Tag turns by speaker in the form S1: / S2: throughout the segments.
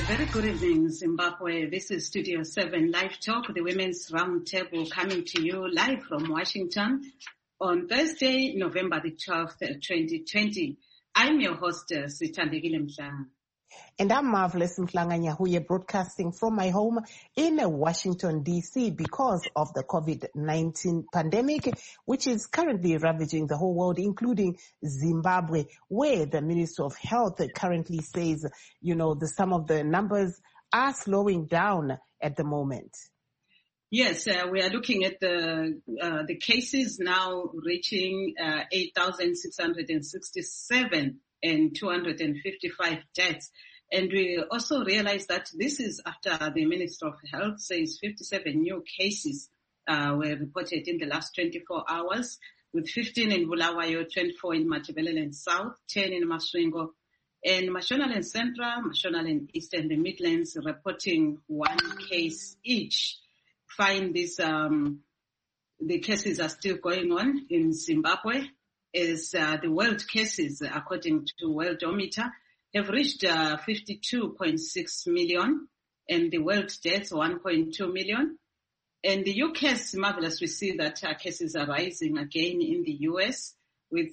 S1: Very good evening, Zimbabwe. This is Studio 7 Live Talk, the Women's Roundtable, coming to you live from Washington on Thursday, November the 12th, 2020. I'm your host, Sithandekile Mhlanga.
S2: And I'm Marvelous Mhlanga Nyahuye, broadcasting from my home in Washington, D.C. because of the COVID-19 pandemic, which is currently ravaging the whole world, including Zimbabwe, where the Minister of Health currently says, some of the numbers are slowing down at the moment.
S1: Yes, we are looking at the cases now reaching 8,667 and 255 deaths. And we also realize that this is after the Minister of Health says 57 new cases were reported in the last 24 hours, with 15 in Bulawayo, 24 in Matabeleland South, 10 in Masvingo, and Mashonaland Central, Mashonaland East, and the Midlands reporting one case each. Find this, the cases are still going on in Zimbabwe, as the world cases, according to Worldometer, have reached 52.6 million, and the world deaths 1.2 million. And the UK's marvelous, we see that cases are rising again in the US with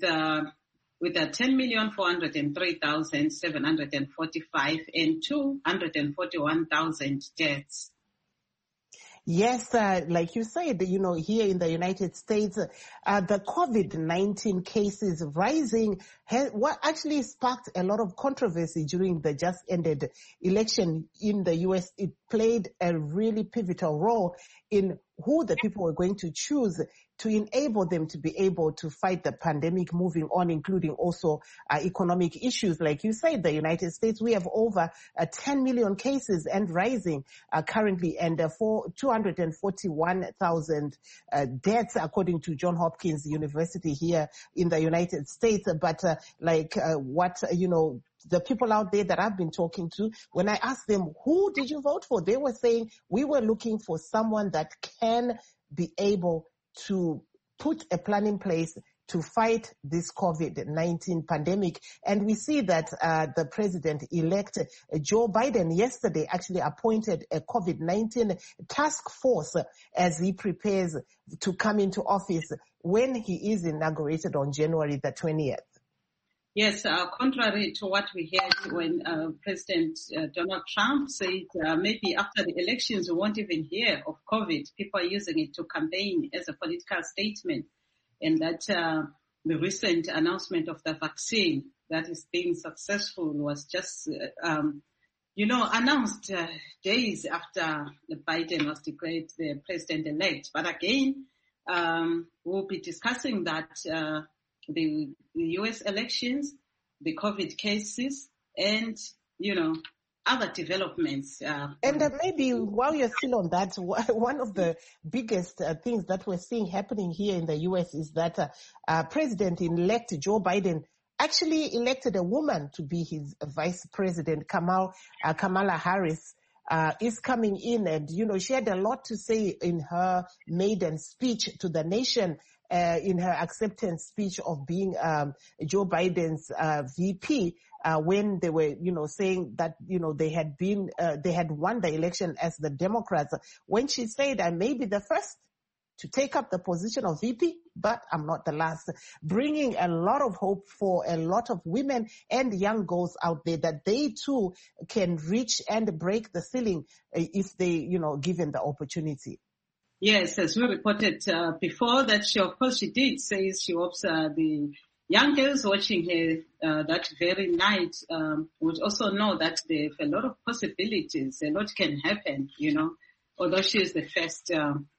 S1: 10,403,745 and 241,000 deaths.
S2: Yes, like you said, here in the United States, the COVID-19 cases rising what actually sparked a lot of controversy during the just ended election in the U.S. It played a really pivotal role in who the people were going to choose to enable them to be able to fight the pandemic moving on, including also economic issues. Like you said, the United States, we have over 10 million cases and rising currently, and 241,000 deaths, according to Johns Hopkins University here in the United States. But the people out there that I've been talking to, when I asked them, who did you vote for? They were saying, we were looking for someone that can be able to put a plan in place to fight this COVID-19 pandemic. And we see that the president-elect Joe Biden yesterday actually appointed a COVID-19 task force as he prepares to come into office when he is inaugurated on January the 20th.
S1: Yes, contrary to what we heard when President Donald Trump said maybe after the elections we won't even hear of COVID. People are using it to campaign as a political statement. And that the recent announcement of the vaccine that is being successful was just, announced days after Biden was declared the president-elect. But again, we'll be discussing that the U.S. elections, the COVID cases, and, other developments.
S2: And maybe while you're still on that, one of the biggest things that we're seeing happening here in the U.S. is that President-elect Joe Biden actually elected a woman to be his vice president. Kamala Harris is coming in, and, she had a lot to say in her maiden speech to the nation, in her acceptance speech of being Joe Biden's VP, when they were, saying that, they had won the election as the Democrats. When she said, I may be the first to take up the position of VP, but I'm not the last, bringing a lot of hope for a lot of women and young girls out there that they too can reach and break the ceiling if they, given the opportunity.
S1: Yes, as we reported before, that she did say she hopes the young girls watching her that very night would also know that there are a lot of possibilities, a lot can happen, although she is the first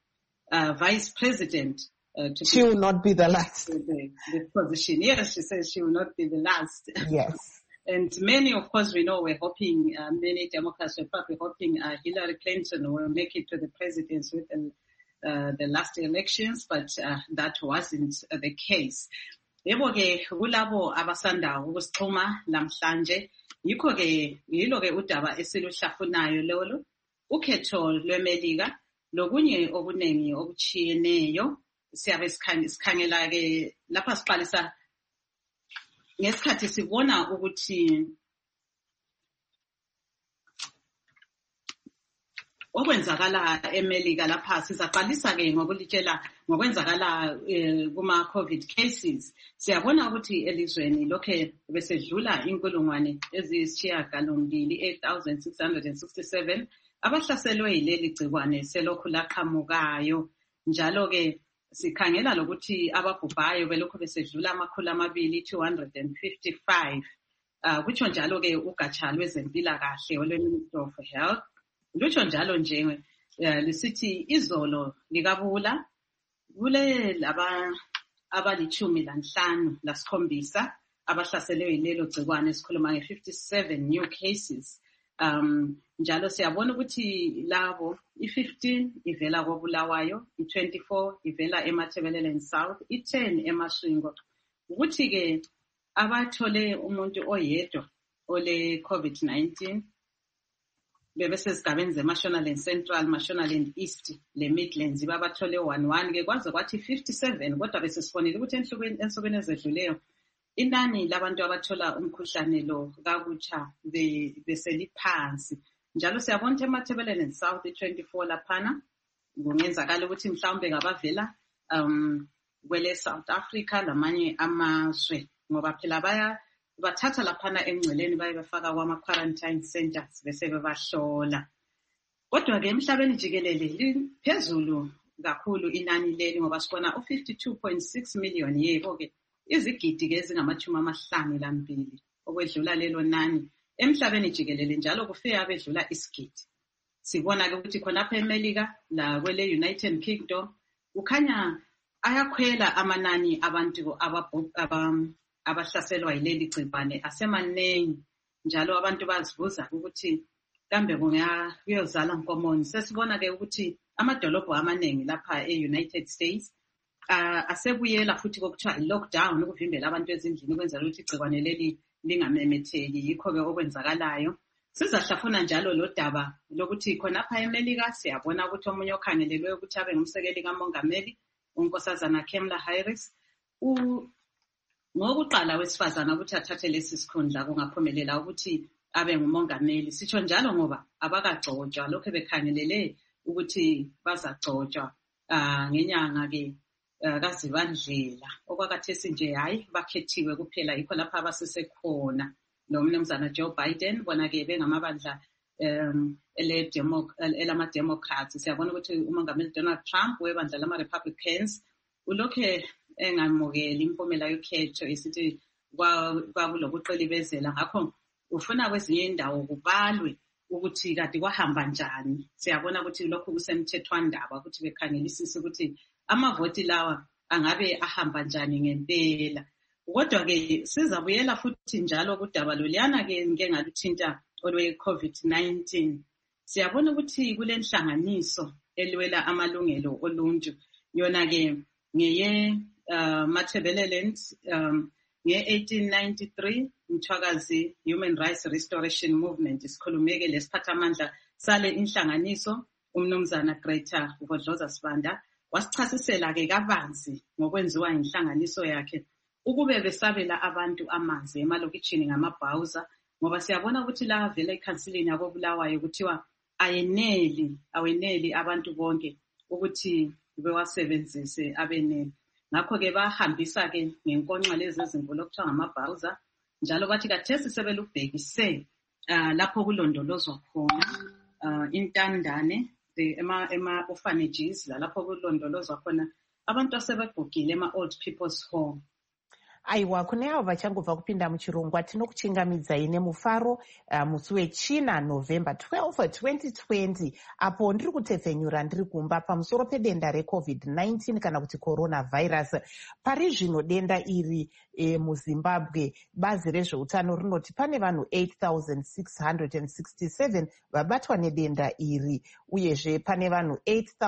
S1: vice president.
S2: She will not be the last.
S1: The position. Yes, she says she will not be the last.
S2: Yes.
S1: And many, of course, we know we're hoping, many Democrats were probably hoping Hillary Clinton will make it to the presidency with the last elections, but that wasn't the case. Yebo-ke kulabo abasanda ukusixhuma namhlanje yikho-ke yilo-ke udaba esiluhlafunayo lolo ukhetho lweMelika lokunye okuningi okuchiyeneyo siyabe sikhangela-ke lapha siqalisa ngesikhathi sibona ukuthi okwenzakala eMelika lapha sizaqalisa-ke ngokulitshela ngokwenzakala kuma-COVID cases. Siyabona ukuthi elizweni lokhe besedlula inkulungwane eziyisishiyagalombili 8,667 abahlaselwe yileli gciwane selokhu laqhamukayo. Njalo-ke sikhangela lokuthi ababhubhayo belokhu besedlula 255. Kutsho njalo-ke ugatsha lwezempilakahle olwe-Ministry of Health. Lutsho njalo nje lisithi izolo likabula kule laba abali-15 abahlaselwe yilelo gciwane, sikhuluma nge-57 new cases. Njalo siyabona ukuthi labo i-15 ivela koBulawayo, i-24 ivela eMatabeleland South, i-10 eMasvingo. Ukuthi-ke abathole umuntu oyedwa ole COVID-19 bebesesigabeni zeMashonaland Central, Mashonaland East le Midlands babathole 11 ke kwaze kwathi 57, kodwa besesifonile ukuthi ensukwini ezedluleyo inani labantu abathola umkhuhlane lo kakutsha beseliphansi. Njalo siyabona ukuthi eMatabeleland South 24 laphana kungenzakala ukuthi mhlawumbe ngabavela kwele South Africa lamanye amazwe, ngoba phela bathatha laphana emngceleni baye bafaka kwama-quarantine centers bese bebahlola. Kodwa-ke emhlabeni jikelele liphezulu kakhulu inani leli, ngoba sibona u-52.6 million yebo-ke izigidi-ke ezingama-52 okwedlula lelo nani emhlabeni jikelele, njalo kufika abedlula isigidi. Sibona-ke ukuthi khonapha eMelika la kwele United Kingdom kukhanya ayakhwela amanani abantu abahlaselwa yileli gciwane asemanengi, njalo abantu bazibuza ukuthi kambe kuyozala nkomoni. Sesibona-ke ukuthi amadolobho amaningi lapha e-United States asebuyela futhi kokuthiwa i-lockdown, ukuvimbela abantu ezindlini ukwenzela ukuthi igciwane leli lingamemetheki. Yikho-ke okwenzakalayo. Sizahlafuna njalo lo daba lokuthi khonapha eMelika siyabona ukuthi omunye okhangelelwe ukuthi abe ngumsekeli kamongameli, unkosazana Kamala Harris, ngokuqala wesifazana ukuthi athathe lesi sikhundla kungaphumelela ukuthi abe ngumongameli. Sitsho njalo ngoba abakagcotshwa, lokho bekhangelele ukuthi bazagcotshwa ngenyanga-ke kaZibandlela. Okwakhathesi nje hayi bakhethiwe kuphela, yikho lapha abasesekhona nomnumzana Joe Biden, bona-ke bengamabandla elama-Democrats. Siyabona ukuthi umongameli Donald Trump webandla lama-Republicans ulokhe engamukeli impumela yokhetho esithi kwakulokuqilibezela. Ngakho ufuna kwezinye indawo kubalwe ukuthi kade kwahamba njani. Siyabona ukuthi lokhu kusemthethwandaba ukuthi bekhangelisise ukuthi amavoti lawa angabe ahamba njani ngempela. Kodwa-ke sizabuyela futhi njalo kudaba loliyana-ke ngaluthinta olwe-COVID-19. Siyabona ukuthi kule nhlanganiso elwela amalungelo oluntu, yona-ke ngeye Matabeleland nge-1893 Mthwakazi Human Rights Restoration Movement. Sikhulumeke lesiphathamandla sale inhlanganiso umnumzana Greta Vodloza Sibanda wasichasisela-ke kabanzi ngokwenziwa inhlanganiso yakhe ukube besabela abantu amanzi emalokitshini ngamabhawuza, ngoba siyabona ukuthi la vele ekhansilini yakoBulawayo kuthiwa aweneli abantu bonke ukuthi bewasebenzise abenele. Ngakho-ke bahambisa-ke ngenkonxa lezi ezinkulu okuthiwa ngamabhawuza, njalo bathi kathesi sebelubhekise lapho kulondolozwa khona intandane ema-orphanages, lalapho kulondolozwa khona abantu asebegugile ema-old people's home.
S2: Aiwa, kune avo vachangobva kupinda muchirongwa tinokuchingamidzai nemufaro musi wechina November 12, 2020, apo ndiri kutepfenyura ndiri kumba pamusoro pedenda reCovid-19 kana kuti coronavirus. Pari zvino denda iri muZimbabwe, bazi rezveutano rinoti pane vanhu 8,667 vabatwa nedenda iri, uyezve pane vanhu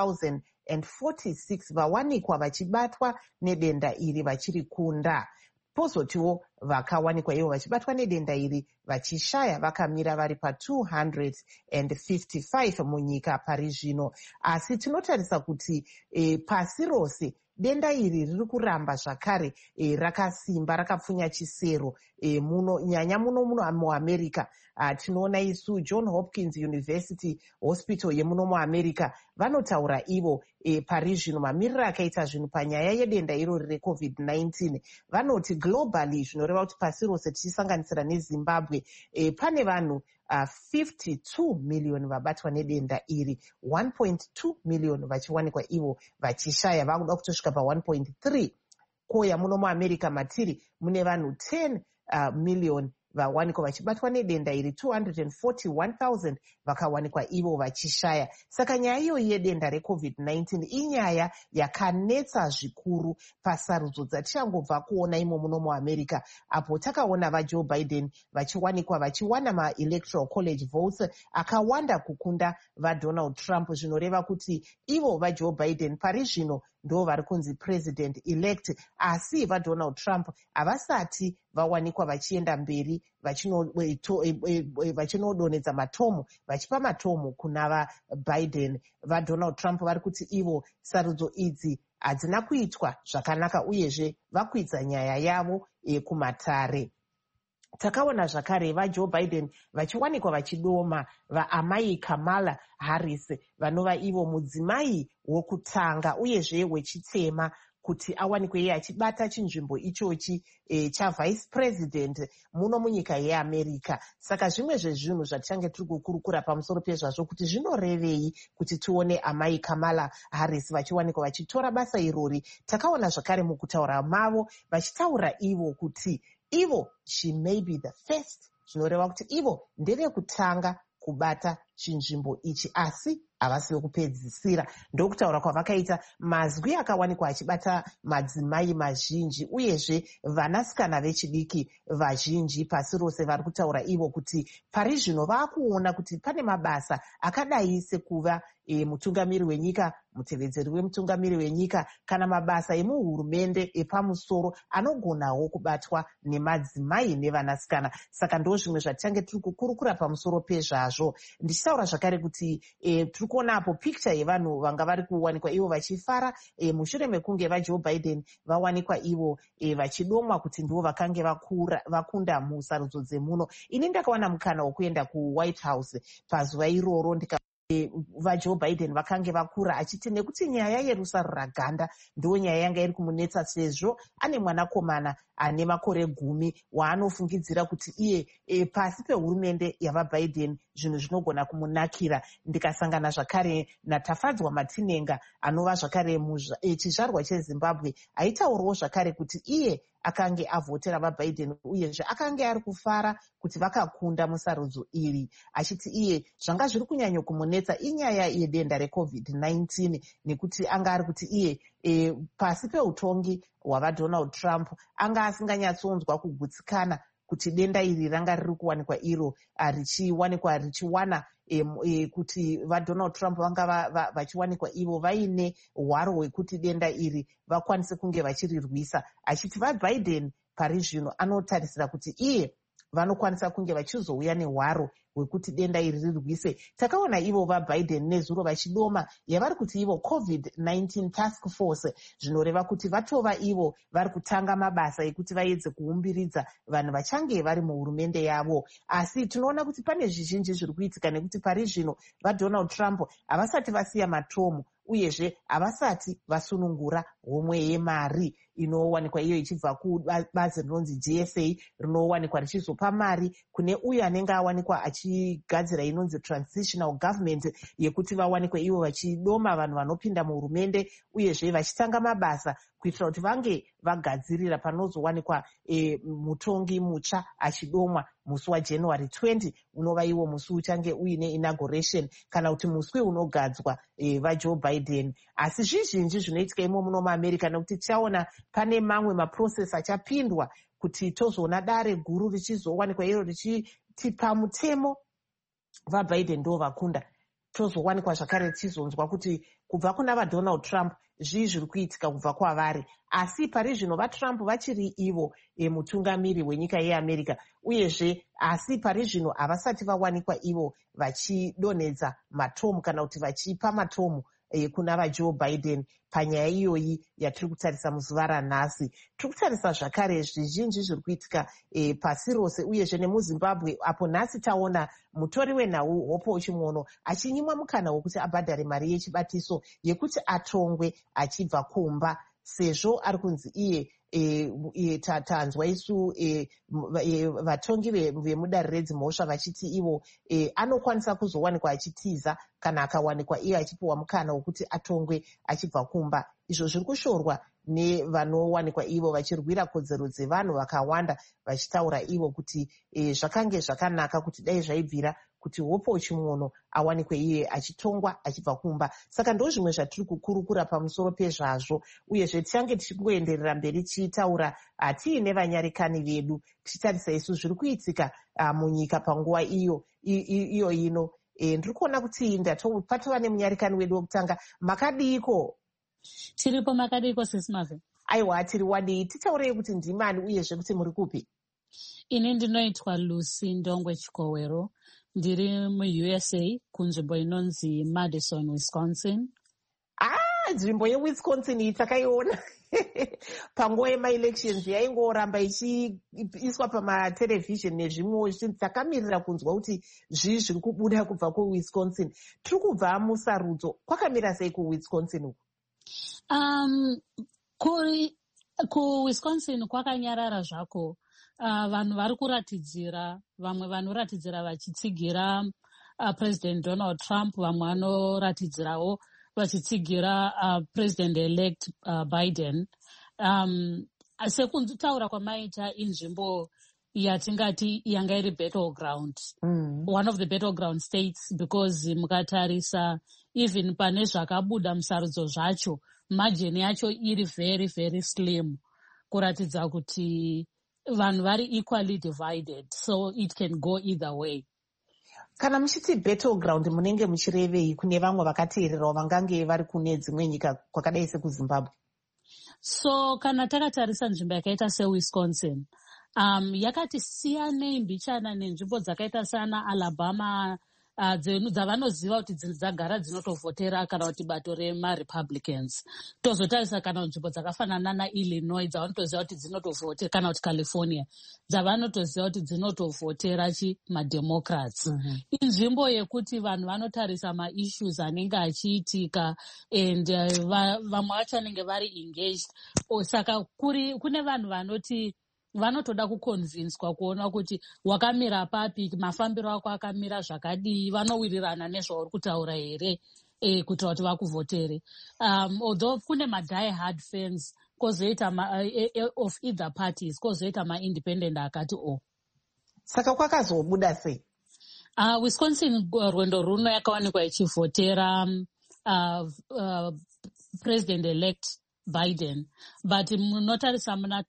S2: 8,046 vawanikwa vachibatwa nedenda iri vachiri kunda. Pozotiwo vakawanikwa ivo vachibatwa nedenda iri vachishaya vakamira vari pa255 munyika pari zvino. Asi tinotarisa kuti pasi rose denda iri riri kuramba zvakare rakasimba rakapfunya chisero nyanya muno muamerica. Tinoona isu John Hopkins University Hospital yemuno muamerica vanotaura ivo pari zvino mamiriro akaita zvinhu panyaya yedenda irori reCovid-19. Vanoti globally, zvinoreva kuti pasi rose tichisanganisira neZimbabwe, pane vanhu 52 million vabatwa nedenda iri, 1.2 million vachiwanikwa ivo vachishaya, vakuda kutosvika pa1.3. Koya muno muamerica matiri mune vanhu 10 million vawanikwa vachibatwa nedenda iri, 241,000 vakawanikwa ivo vachishaya. Saka nyaya iyoyi yedenda reCovid-19 inyaya yakanetsa zvikuru pasarudzo dzatichangobva kuona imo muno muamerica, apo takaona vaJoe Biden vachiwanikwa vachiwana maElectoral College votes akawanda kukunda vaDonald Trump, zvinoreva kuti ivo vaJoe Biden pari zvino ndo vari kunzi president elect, asi vaDonald Trump havasati vawanikwa vachienda mberi vachinodonedza matomu, vachipa matomu kuna vaBiden. VaDonald Trump vari kuti ivo sarudzo idzi hadzina kuitwa zvakanaka, uyezve vakuidza nyaya yavo kumatare. Takaona zvakare vaJoe Biden vachiwanikwa vachidoma vaamai Kamala Harris, vanova ivo mudzimai wokutanga uyezve wechitema kuti awanikwe iye achibata chinzvimbo ichochi chavice president muno munyika yeAmerica. Saka zvimwe zvezvinhu zvatichange tiri kukurukura pamusoro pezvazvo kuti zvinorevei kuti tione amai Kamala Harris vachiwanikwa vachitora basa irori. Takaona zvakare mukutaura mavo vachitaura ivo kuti ivo she may be the first, zvinoreva kuti ivo ndevekutanga kubata chinzvimbo ichi, asi havasi vekupedzisira. Ndokutaura kwavakaita mazwi akawanikwa achibata madzimai mazhinji uyezve vanasikana vechidiki vazhinji pasi rose vari kutaura ivo kuti pari zvino vaakuona kuti pane mabasa akadai sekuva mutungamiri wenyika, mutevedzeri wemutungamiri wenyika, kana mabasa emuhurumende epamusoro anogonawo kubatwa nemadzimai nevanasikana. Saka ndo zvimwe zvatichange tiri kukurukura pamusoro pezvazvo. Ndichitaura zvakare kuti tiri kuonapo picture yevanhu vanga vari kuwanikwa ivo vachifara mushure mekunge vaJoe Biden vawanikwa ivo vachidomwa kuti ndivo vakange vakunda musarudzo dzemuno. Ini ndakawana mukana wokuenda kuWhite House pazuva iroro vaJoe Biden vakange vakura, achiti nekuti nyaya yerusaro raganda ndo nyaya yanga iri kumunetsa, sezvo ane mwanakomana ane makore 10 waanofungidzira kuti iye pasi pehurumende yavaBiden zvinhu zvinogona kumunakira. Ndikasangana zvakare naTafadzwa Matinenga anova zvakare chizvarwa cheZimbabwe, aitaurawo zvakare kuti iye akange avhotera vaBiden uyezve akange ari kufara kuti vakakunda musarudzo iri, achiti iye zvanga zviri kunyanya kumunetsa inyaya yedenda reCovid-19 nekuti anga ari kuti iye pasi peutongi hwavaDonald Trump anga asinganyatsonzwa kugutsikana kuti denda iri ranga riri kuwanikwa iro richiwana kuti vaDonald Trump vanga vachiwanikwa ivo vaine hwaro hwekuti denda iri vakwanise kunge vachirirwisa, achiti vaBiden pari zvino anotarisira kuti iye vanokwanisa kunge vachizouya nehwaro hwekuti denda iri rirwise. Takaona ivo vaBiden nezuro vachidoma yavari kuti ivo COVID-19 task force, zvinoreva kuti vatova ivo vari kutanga mabasa ekuti vaedze kuumbiridza vanhu vachange vari muhurumende yavo. Asi tinoona kuti pane zvizhinji zviri kuitika nekuti pari zvino vaDonald Trump havasati vasiya matomu uyezve havasati vasunungura homwe yemari inowanikwa iyo ichibva kubazi rinonzi GSA rinowanikwa richizopa mari kune uyo anenge awanikwa achigadzira inonzi transitional government yekuti vawanikwe ivo vachidoma vanhu vanopinda muhurumende uyezve vachitanga mabasa kuitira kuti vange vagadzirira panozowanikwa mutongi mutsva achidomwa musi waJanuary 20 unova iwo musi uchange uine inauguration kana kuti musi unogadzwa vaJoe Biden. Asi zvizhinji zvinoitika imo muno muAmerica nekuti tichaona pane mamwe maprocess achapindwa kuti tozoona dare guru richizowanikwa iro richiti pamutemo vaBiden ndo vakunda. Tozowanikwa zvakare tichizonzwa kuti kubva kuna vaDonald Trump zvii zviri kuitika kubva kwavari, asi pari zvino vaTrump vachiri ivo mutungamiri wenyika yeAmerica uyezve asi pari zvino havasati vawanikwa ivo vachidonedza matomu kana kuti vachipa matomu kuna vaJoe Biden panyaya iyoyi yatiri kutarisa muzuva ranhasi. Tiri kutarisa zvakare zvizhinji zviri kuitika pasi rose uyezve nemuzimbabwe, apo nhasi taona mutori wenhau Hope Chimwono achinyimwa mukana wekuti abhadhare mari yechibatiso yekuti atongwe achibva kumba, sezvo ari kunzi iye tanzwa isu vatongi vemudare redzimhosva vachiti ivo anokwanisa kuzowanikwa achitiza kana akawanikwa iye achipiwa mukana wekuti atongwe achibva kumba. Izvo zviri kushorwa nevanowanikwa ivo vachirwira kodzero dzevanhu vakawanda, vachitaura ivo kuti zvakange zvakanaka kuti dai zvaibvira kuti Hope Chimwono awanikwe iye achitongwa achibva kumba. Saka ndo zvimwe zvatiri kukurukura pamusoro pezvazvo, uyezve tichange tichikuenderera mberi tichitaura tiine vanyarikani vedu tichitarisa isu zviri kuitika munyika panguva iyo ino. Ndiri kuona kuti patova nemunyarikani wedu wekutanga. Makadiko?
S3: Tiripo. Makadiko sesimave?
S2: Aiwa, tiri wadii. Titaurei kuti ndimani uyezve kuti muri kupi?
S3: Ini ndinoitwa Lucy Ndongwe Chikowero, ndiri muUSA kunzvimbo inonzi Madison, Wisconsin.
S2: Nzvimbo yeWisconsin iyi takaiona panguva yemaelections yaingoramba ichiiswa pamaterevhizheni nezvimwe, takamirira kunzwa kuti zvii zviri kubuda kubva kuWisconsin. Tiri kubva musarudzo, kwakamira sei kuWisconsin uku?
S3: KuWisconsin kwakanyarara zvako. Vanhu vari kuratidzira, vamwe vanoratidzira vachitsigira President Donald Trump, vamwe vanoratidzirawo vachitsigira President-elect Biden. Sekunzitaura kwamaita inzvimbo yatingati yanga iri battleground, one of the battleground states, because mukatarisa even pane zvakabuda musarudzo zvacho, margin yacho iri very very slim, kuratidza kuti vanhu vari equally divided, so it can go either way.
S2: Kana muchiti battleground munenge muchirevei kune vamwe vakateererawo vangange vari kune dzimwe nyika kwakadai sekuZimbabwe?
S3: So kana takatarisa nzvimbo yakaita seWisconsin, yakati siyanei mbichana nenzvimbo dzakaita sana Alabama, dzavanoziva kuti dzagara dzinotovhotera kana kuti bato remaRepublicans. Tozotarisa kana nzvimbo dzakafanana naIllinois dzavanotoziva kuti dzinotovhotera, kana kuti California dzavanotoziva kuti dzinotovhotera maDemocrats. Inzvimbo yekuti vanhu vanotarisa maissues anenge achiitika and vamwe vacho vanenge vari engaged. Saka kune vanhu vanoti vanotoda kukonvinswa kuona kuti wakamira papi, mafambiro ako akamira zvakadii, vanowirirana nezvauri kutaura here kuitira kuti vakuvhotere. Although kune die hard fans kozoita of either parties, kozoita independent akati
S2: Saka kwakazobuda sei?
S3: Wisconsin rwendo runo yakawanikwa ichivhotera President-elect Biden, but munotarisa muna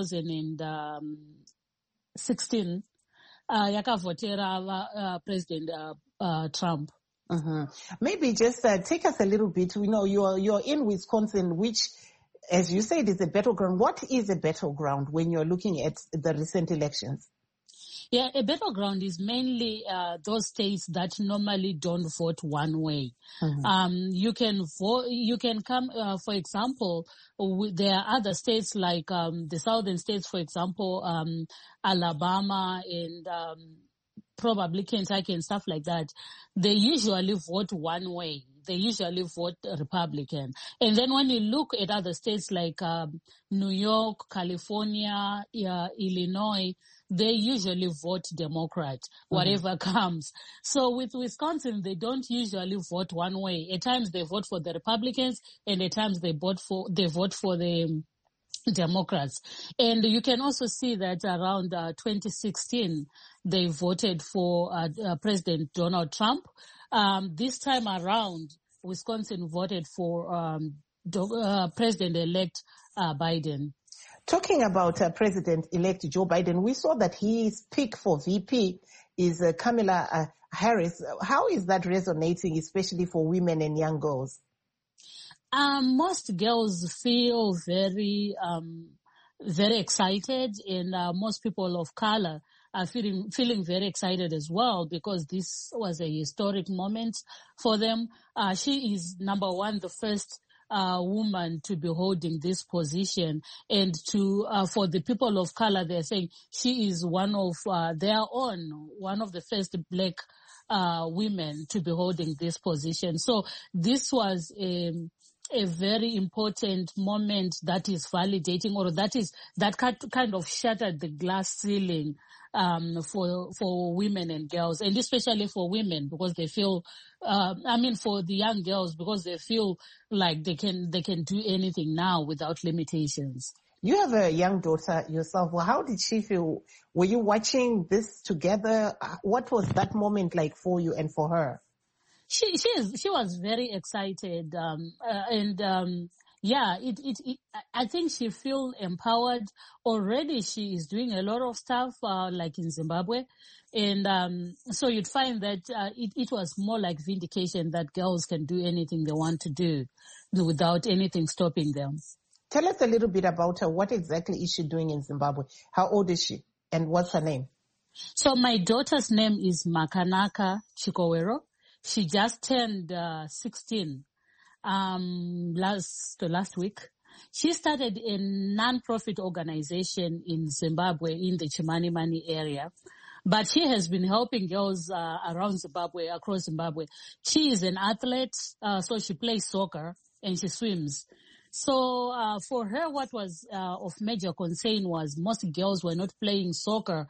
S3: 2016 yakavhotera President Trump.
S2: Maybe just take us a little bit. You know, you're in Wisconsin, which, as you said, is a battleground. What is a battleground when you're looking at the recent elections?
S3: Yeah, a battleground is mainly those states that normally don't vote one way. You can vote. You can come, for example, there are other states like the southern states, for example, Alabama and probably Kentucky and stuff like that. They usually vote one way. They usually vote Republican. And then when you look at other states like New York, California, Illinois, they usually vote Democrat, whatever comes. So with Wisconsin, they don't usually vote one way. At times they vote for the Republicans, and at times they vote for the Democrats. And you can also see that around 2016, they voted for President Donald Trump. This time around, Wisconsin voted for President-elect Biden.
S2: Talking about President-elect Joe Biden, we saw that his pick for VP is Kamala Harris. How is that resonating, especially for women and young girls?
S3: Most girls feel very excited, and most people of color feeling very excited as well, because this was a historic moment for them. She is, number one, the first woman to be holding this position, and for the people of color, they're saying she is one of one of the first Black women to be holding this position. So this was a very important moment that is validating, or that kind of shattered the glass ceiling for women and girls, and especially for women, because they feel, for the young girls, because they feel like they can do anything now without limitations.
S2: You have a young daughter yourself. Well, how did she feel? Were you watching this together? What was that moment like for you and for her?
S3: She was very excited, I think she feels empowered already. She is doing a lot of stuff like in Zimbabwe, and so you'd find that it was more like vindication that girls can do anything they want to do without anything stopping them.
S2: Tell us a little bit about her. What exactly is she doing in Zimbabwe? How old is she, and what's her name?
S3: So my daughter's name is Makanaka Chikowero. She just turned 16 last week. She started a non-profit organization in Zimbabwe in the Chimanimani area, but she has been helping girls around Zimbabwe, across Zimbabwe. She is an athlete, so she plays soccer and she swims. So for her, what was of major concern was most girls were not playing soccer.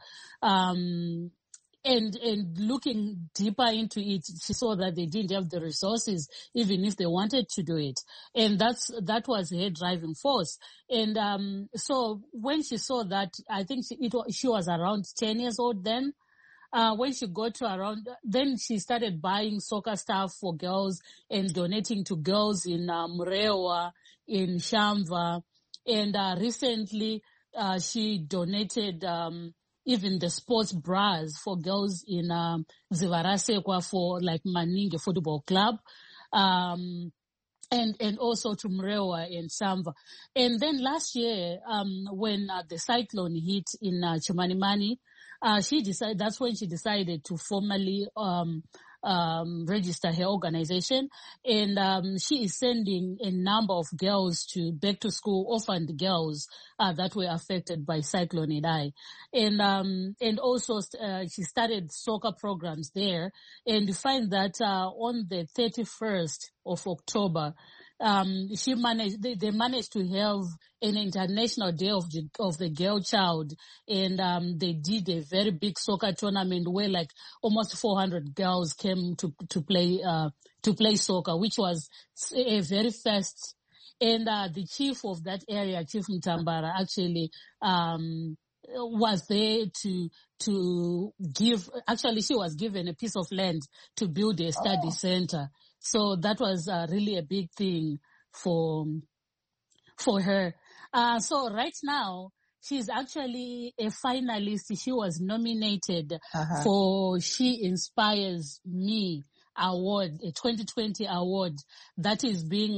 S3: And looking deeper into it, she saw that they didn't have the resources, even if they wanted to do it. And that was her driving force. And so when she saw that, I think she was around 10 years old then. When she got to around, then she started buying soccer stuff for girls and donating to girls in Murewa, in Shamva. And recently she donated even the sports bras for girls in Zivarasekwa for like Maninge Football Club, and also to Murewa and Shamva. And then last year, when the cyclone hit in Chimanimani, that's when she decided to formally register her organization, and she is sending a number of girls back to school, orphaned girls that were affected by Cyclone Idai, and also she started soccer programs there, and you find that on the 31st of October. They managed to have an international day of the girl child, and they did a very big soccer tournament where like almost 400 girls came to play soccer, which was a very fast. And the chief of that area, Chief Mtambara, actually was there to give. Actually, she was given a piece of land to build a study center. So that was really a big thing for her. So right now, she's actually a finalist. She was nominated for She Inspires Me award, a 2020 award that is being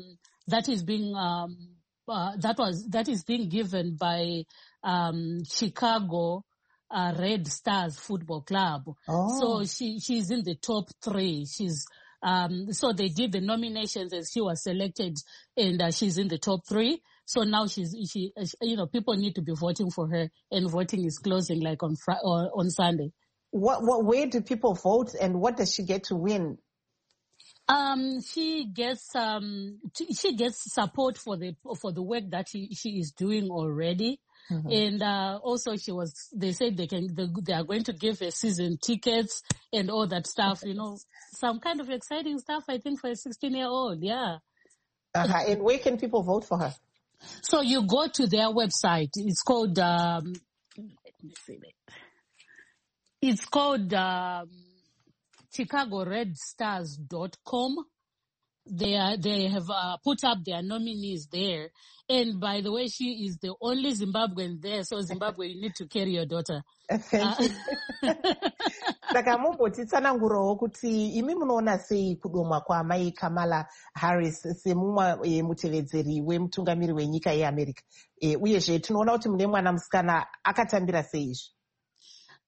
S3: given by Chicago Red Stars Football Club. So she's in the top 3. So they did the nominations and she was selected, and she's in the top 3. So now people need to be voting for her, and voting is closing like on Sunday.
S2: Where do people vote, and what does she get to win?
S3: She gets support for the work that she is doing already. And also they said they are going to give her season tickets and all that stuff, some kind of exciting stuff, I think, for a 16-year-old. Yeah.
S2: And where can people vote for her?
S3: So you go to their website. It's called let me see that. It's called ChicagoRedStars.com. They have put up their nominees there. And by the way, she is the only Zimbabwean there. So Zimbabwe, you need to carry your daughter.
S2: Thank you. Saka mumbotitsanangurawo kuti imi munoona sei kudomwa kwaamai Kamala Harris semumwe mutevedzeri wemutungamiri wenyika yeAmerica. Uyezve tinoona kuti mune mwana musikana akatambira sei izvi?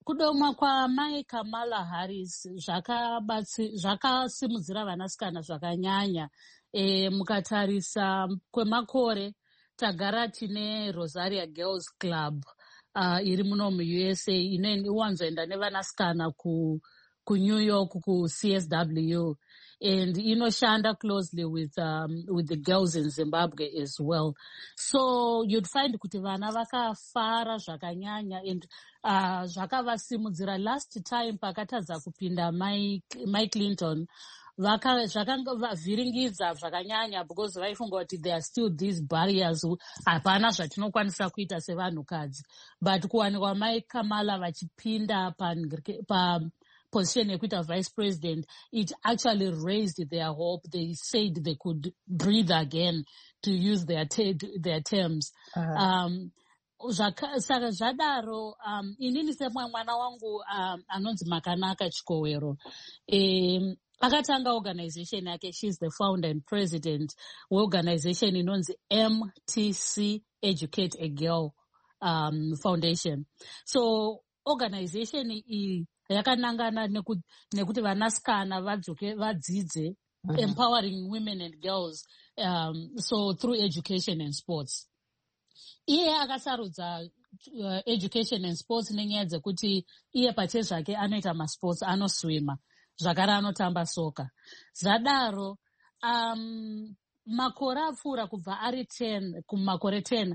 S3: Kudomwa kwaMai Kamala Harris zvakasimudzira vanasikana zvakanyanya. Mukatarisa kwemakore tagara tine Rosaria Girls Club iri muno muUSA inowanzoenda nevanasikana kuNew York kuCSW, and inoshanda closely with the girls in Zimbabwe as well. So you'd find kuti vana vakafara zvakanyanya, and zvakavasimudzira. Last time pakatadza kupinda Mike Clinton zvakavhiringidza zvakanyanya, because vaifunga kuti there are still these barriers, hapana zvatinokwanisa kuita sevanhukadzi. But kuwanikwa Mike Kamala vachipinda position yekuita vice president, it actually raised their hope. They said they could breathe again, to use their terms. Saka zvadaro, inini semwana wangu anonzi Makanaka Chikowero, akatanga organization yake. She's the founder and president weorganization inonzi MTC Educate a Girl Foundation. So organization iyi yakanangana nekuti vanasikana vadzoke vadzidze, empowering women and girls, so through education and sports. Iye akasarudza education and sports nenyaya dzekuti iye pache zvake anoita masports, anoswima, zvakare anotamba soka. Zvadaro makore apfuura kubva ari 10 kumakore 10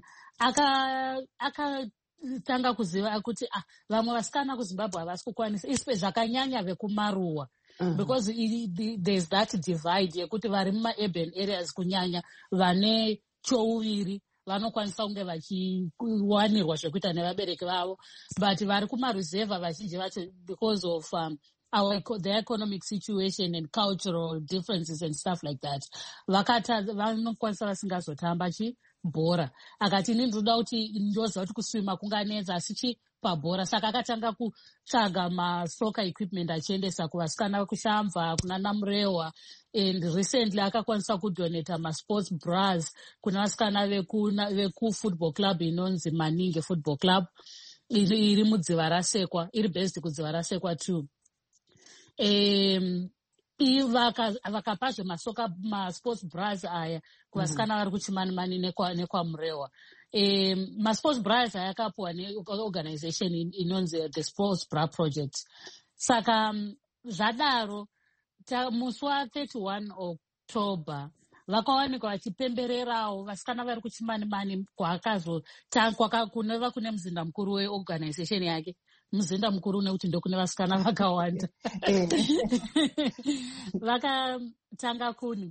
S3: akatanga kuziva kuti vamwe vasikana kuZimbabwe havasi kukwanisa, zvakanyanya vekumaruwa, because there's that divide yekuti vari mumaurban areas kunyanya vane chouviri vanokwanisa kunge vachiwanirwa zvekuita nevabereki vavo, but vari kumaruzevha vazhinji vacho, because of the economic situation and cultural differences and stuff like that, vanokwanisa vasingazotamba bhora. Akati ini ndinoda kuti ndoziva kuti kuswima kunganetsa, asi pabhora. Saka akatanga kutsvaga masoka equipment achiendesa kuvasikana vekushamva, kuna Namurehwa, and recently akakwanisa kudonata masports bras kuna vasikana vekufootball club inonzi Maninge Football Club iri mudziva rasekwa, iri based kudziva rasekwa too. Vakapazve masports bras aya kuvasikana vari kuChimanimani nekwaMurehwa. Masports bras aya akapuwa neorganization inonzi the Sports Bra Project. Saka zvadaro musi wa31 October vakawanikwa vachipembererawo vasikana vari kuChimanimani kunova kune muzinda mukuru weorganization yake. Muzinda mukuru nekuti ndokune vasikana vakawanda. Vakatanga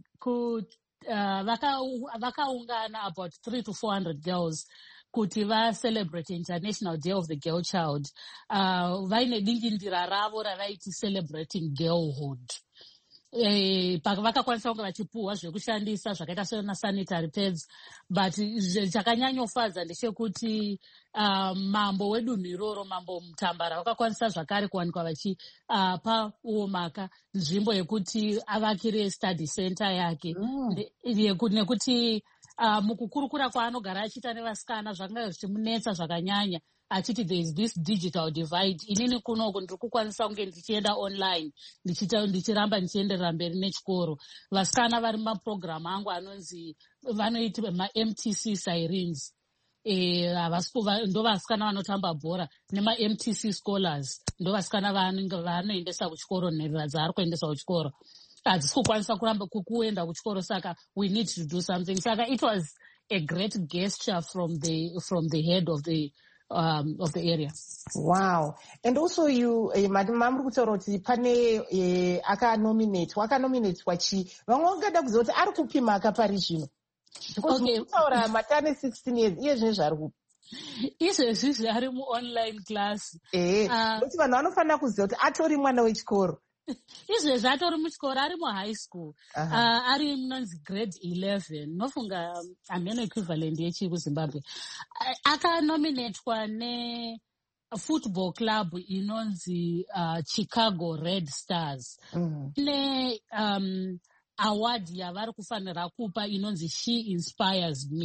S3: vakaungana about 300 to 400 girls kuti celebrate International Day of the Girl Child. Vaine dingindira ravo ravaiti Celebrating Girlhood. Vakakwanisa kunge vachipuhwa zvekushandisa zvakaita senasanitary pads, but chakanyanyofadza ndechekuti mambo wedunhu iroro, Mambo Mutambara, vakakwanisa zvakare kuwanikwa vachipa Uomaka nzvimbo yekuti avakire study center yake, nekuti mukukurukura kwaanogara achiita nevasikana zvakanga zvichimunetsa zvakanyanya, achiti there is this digital divide. Inini kunoku ndiri kukwanisa kunge ndichienda online ndichiramba ndichienderera mberi nechikoro. Vasikana vari mumaprogramu angu anonzi vanoiti maMTC Sirens, ndo vasikana vanotamba bhora, nemaMTC Scholars ndo vasikana vanoendesa kuchikoro, nherera dzaari kuendesa kuchikoro. Hadzisi kukwanisa kuramba kuenda kuchikoro, saka we need to do something. Saka it was a great gesture from the head of the area.
S2: Wow. And also you mamuri kutaura kuti pane akanominatwa chi vamwe vangada kuziva kuti ari kupima akapari zvino, because kutaura matane 16 years iye zvine zvari kupi
S3: izvezvi ari muonline class.
S2: Kuti vanhu vanofanira kuziva kuti atori mwana wechikoro.
S3: Izvezvi atori muchikoro, ari muhigh school, ari munonzi grade 11. Nofunga hameno equivalent yechi kuZimbabwe. Akanominatwa nefootball club inonzi Chicago Red Stars. Ne award yavari kufanira kupa inonzi She Inspires Me.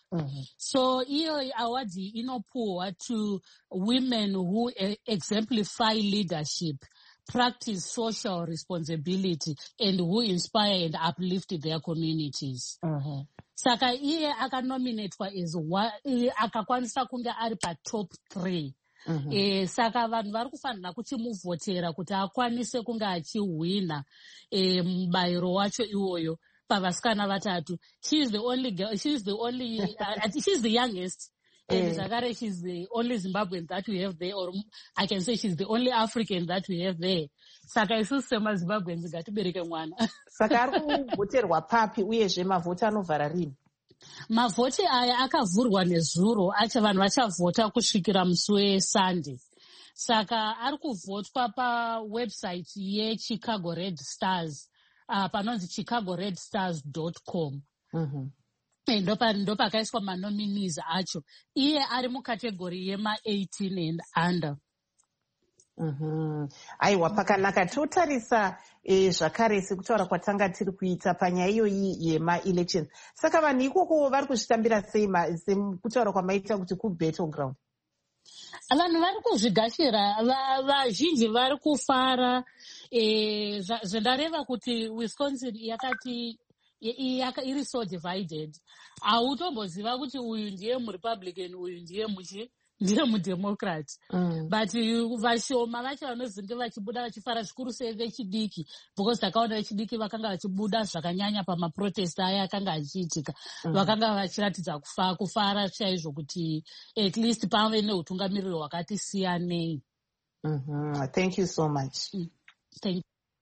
S3: So iyo award inopuwa to women who exemplify leadership, practice social responsibility, and who inspire and uplift their communities. Saka iye akanominatwa as akakwanisa kunge ari patop 3. Saka vanhu vari kufanira kuchimuvhotera kuti akwanise kunge achihwina mubayiro wacho iwoyo pavasikana vatatu. She's the only girl, she's the youngest. And Zakare, she's the only Zimbabwean that we have there, or I can say she's the only African that we have there. Saka isu sema Zimbabweans ngatibereke mwana.
S2: Saka ari kuvhoterwa papi uyezve mavhoti anovhara rini?
S3: Mavhoti aya akavhurwa nezuro acha vanhu vachavhota kusvikira musi weSunday. Saka ari kuvhotwa pawebsite yeChicago Red Stars, panonzi chicagoredstars.com. Ndo pakaiswa manominees acho. Iye ari mukategori yema-18 and under.
S2: Aiwa, pakanaka. Totarisa zvakare sekutaura kwatanga tiri kuita panyaya iyoyi yema-elections. Saka vanhu ikoko vari kuzvitambira sei sekutaura kwamaita kuti kubattleground?
S3: Vanhu vari kuzvigashira, vazhinji vari kufara. Zvendareva kuti Wisconsin yakati iri so divided. Hautomboziva kuti uyu ndiye muRepublican, uyu ndiye muDemocrat. But vashoma vacho vanozenge vachibuda vachifara zvikuru sei vechidiki, because takaona vechidiki vakanga vachibuda zvakanyanya pamaprotest aya akanga achiitika. Vakanga vachiratidza kufara chaizvo kuti at least pave neutungamiriri hwakati siyanei.
S2: Thank you so much.
S3: Thank you.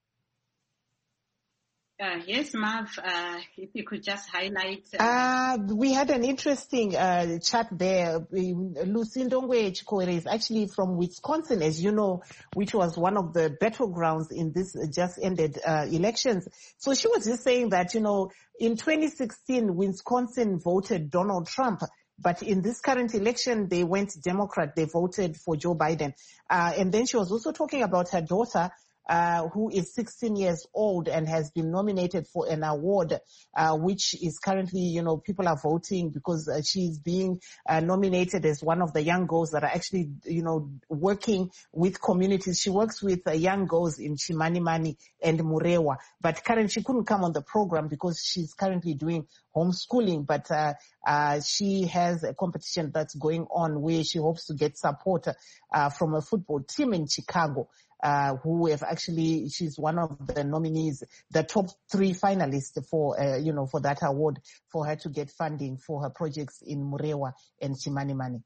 S1: Yes, Marv, if you could just highlight.
S2: We had an interesting chat there. Lucindongwe Chikwere is actually from Wisconsin, as you know, which was one of the battlegrounds in this just ended elections. So she was just saying that, you know, in 2016, Wisconsin voted Donald Trump. But in this current election, they went Democrat. They voted for Joe Biden. And then she was also talking about her daughter, who is 16 years old and has been nominated for an award, which is currently, you know, people are voting because she's being nominated as one of the young girls that are actually, you know, working with communities. She works with young girls in Chimanimani and Murewa, but currently she couldn't come on the program because she's currently doing homeschooling, but she has a competition that's going on where she hopes to get support from a football team in Chicago. Who have actually, she's one of the nominees, the top 3 finalists for, you know, for that award, for her to get funding for her projects in Murewa and Chimanimani.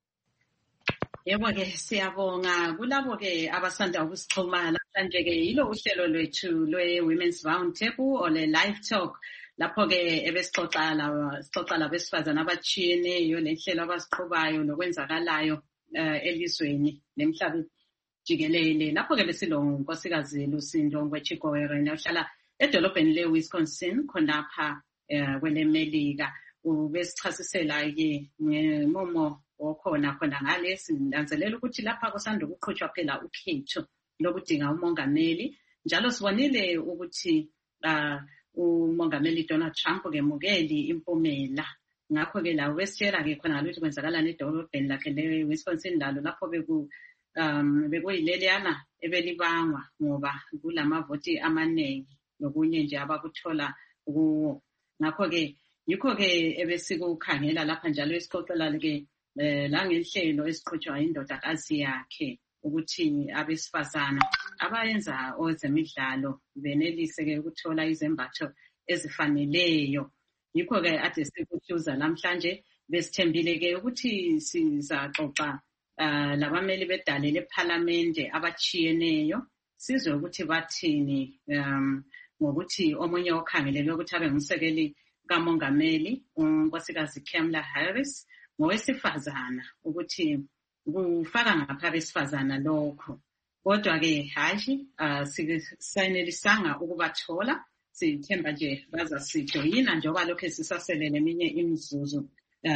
S1: Yebo ke siyabonga kulabo ke abasanda ukusixhuma namhlanje ke yilo uhlelo lwethu lwe-Women's Roundtable or le-Live Talk lapho ke ebesixoxa labesifazana abatshiyeneyo nehlelo abasiqhubayo nokwenzakalayo elizweni nemhlabeni jikelele. Lapho ke besilo nkosikazi Lucindongwe Chikwere ohlala edolobheni le-Wisconsin khonapha kwelemelika. Ubesichasisela ke ngemumo okhona ngale sinanzelela ukuthi lapha kusanda ukuqhutshwa phela ukhetho lokudinga umongameli. Njalo sibonile ukuthi umongameli Donald Trump kemukeli impumela. Ngakho ke la wesitshela ke khona ukuthi kwenzakalani edolobheni lakhe le-Wisconsin lalo lapho bekuyileliyana ebelibangwa ngoba kulamavoti amaningi nokunye nje abakuthola kuwo. Ngakho ke yikho ke ebesikukhangela lapha njalo esixoxela ke la ngenhlelo esiqhutshwa indodakazi yakhe ukuthi abesifazana abayenza ozemidlalo benelise ke ukuthola izembatho ezifaneleyo. Yikho ke ade sikuhluza namhlanje besithembile ke ukuthi sizaxoxa labameli bedale leParliament abatshiyeneyo sizwe ukuthi bathini ngokuthi omunye okhangelelwe ukuthi abe ngumsekeli kamongameli unkosikazi Kamala Harris ngowesifazana ukuthi kufaka ngapha abesifazana lokho. Kodwa ke hayi sisayenelisanga ukubathola, sithemba nje bazasijoyina njengoba lokho sisaselele eminye imizuzu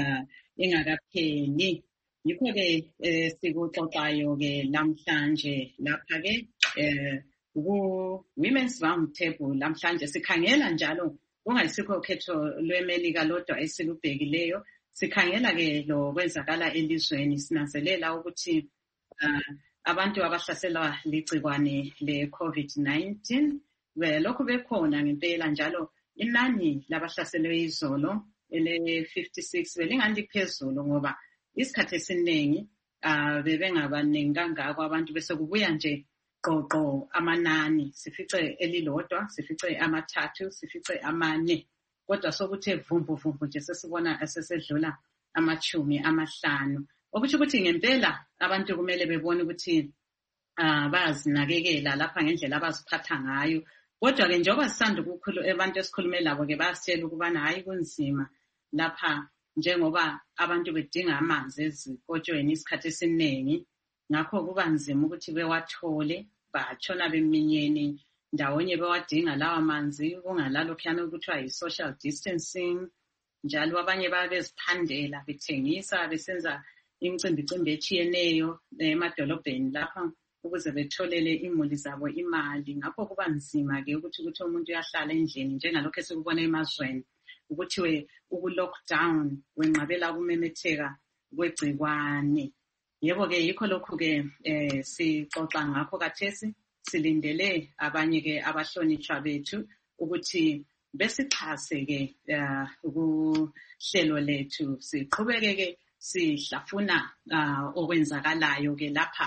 S1: ingakapheli. Yikho ke sikuxoxayo ke namhlanje lapha ke ku-Women's Roundtable namhlanje sikhangela njalo kungayisikho ukhetho lwemelika lodwa esilubhekileyo sikhangela ke lo kwenzakala elizweni sinanzelela ukuthi abantu abahlaselwa ligcikwane le-COVID-19 lokhu bekhona ngempela njalo inani labahlaselwe izolo ele-56 belingani liphezulu ngoba isikhathi esiningi bebengabaningi kangako abantu bese kubuya nje qoqo amanani sifice elilodwa sifice amathathu sifice amane kodwa sokuthe vumbu nje sesibona sesedlula 50 okuthi ukuthi ngempela abantu kumele bebone ukuthi bazinakekela lapha ngendlela abaziphatha ngayo kodwa ke njengoba sisanda abantu esikhulume labo ke basitshela ukubana hayi kunzima lapha njengoba abantu bedinga amanzi ezikotshweni isikhathi esiningi ngakho kuba nzima ukuthi bewathole batshona beminyeni ndawonye bewadinga lawa manzi kungalalo khana ukuthiwa yi-social distancing njalo abanye babeziphandela bethengisa besenza imicimbi etshiyeneyo emadolobheni lapha ukuze betholele imuli zabo imali ngakho kuba nzima-ke ukuthi umuntu uyahlala endlini njengalokho esikubona emazweni ukuthi uku-lockdown wenqabela ukumemetheka kwegcikwane yebo-ke yikho lokhu-ke sixoxa ngakho kathesi silindele abanye-ke abahlonitshwa bethu ukuthi besixhase-ke ukuhlelo lethu siqhubeke-ke sihlafuna okwenzakalayo-ke lapha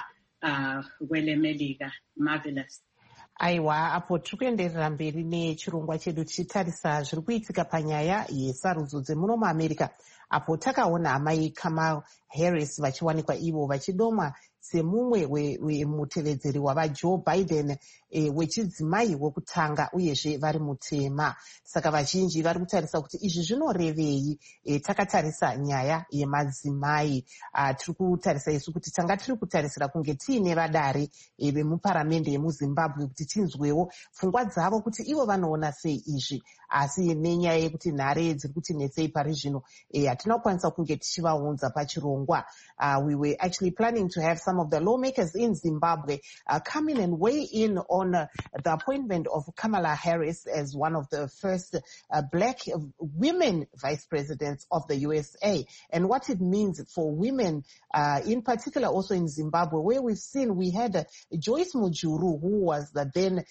S1: kwele Melika. Marvelous.
S2: Aiwa, apo tiri kuenderera mberi nechirongwa chedu tichitarisa zviri kuitika panyaya yesarudzo dzemuno muamerica apo takaona amai Kamala Harris vachiwanikwa ivo vachidomwa semumwe wemutevedzeri wavaJoe Biden wechidzimai wekutanga uyezve vari mutema. Saka vazhinji vari kutarisa kuti izvi zvinorevei. Takatarisa nyaya yemadzimai. Tiri kutarisa isu kuti tanga tiri kutarisira kunge tiine vadare vemuparamende yemuZimbabwe kuti tinzwewo pfungwa dzavo kuti ivo vanoona sei izvi. Asi nenyaya yekuti nhare dziri kutinetsei pari zvino hatina kukwanisa kunge tichivaunza pachirongwa. We were actually planning to have some of the lawmakers in Zimbabwe come in and weigh in on the appointment of Kamala Harris as one of the first black women vice presidents of the USA and what it means for women in particular also in Zimbabwe, where we had Joyce Mujuru, who was the then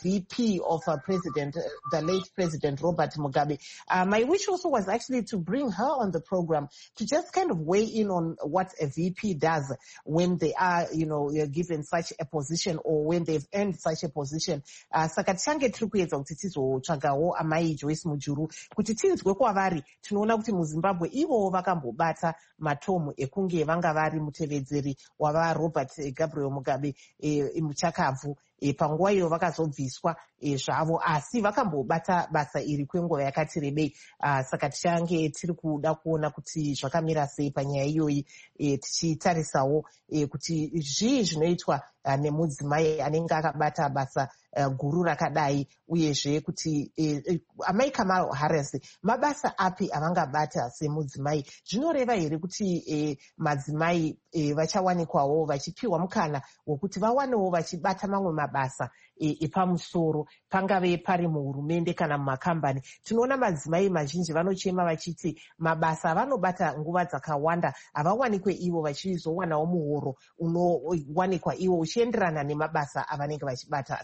S2: VP of the late President Robert Mugabe. My wish also was actually to bring her on the program to just kind of weigh in on what a VP does when they are, given such a position or when they've earned such a position. Saka tichange tiri kuedza kuti tizotsvagawo amai Joyce Mujuru kuti tinzwe kwavari. Tinoona kuti muZimbabwe ivowo vakambobata matomu ekunge vanga vari mutevedzeri wava Robert Gabriel Mugabe muchakabvu. Panguva iyo vakazobviswa zvavo asi vakambobata basa iri kwenguva yakati rebei. Saka tichange tiri kuda kuona kuti zvakamira sei panyaya iyoyi tichitarisawo kuti zvii zvinoitwa nemudzimai anenge akabata basa guru rakadai uyezve kuti amai Kamala Harris mabasa api avangabata semudzimai. Zvinoreva here kuti madzimai vachawanikwawo vachipiwa mukana wokuti vawanewo vachibata mamwe mabasa epamusoro pangave pari muhurumende kana mumakambani. Tinoona madzimai mazhinji vanochema vachiti mabasa avanobata nguva dzakawanda havawanikwe ivo vachizowanawo muhoro unowanikwa ivo uchienderana nemabasa avanenge vachibata.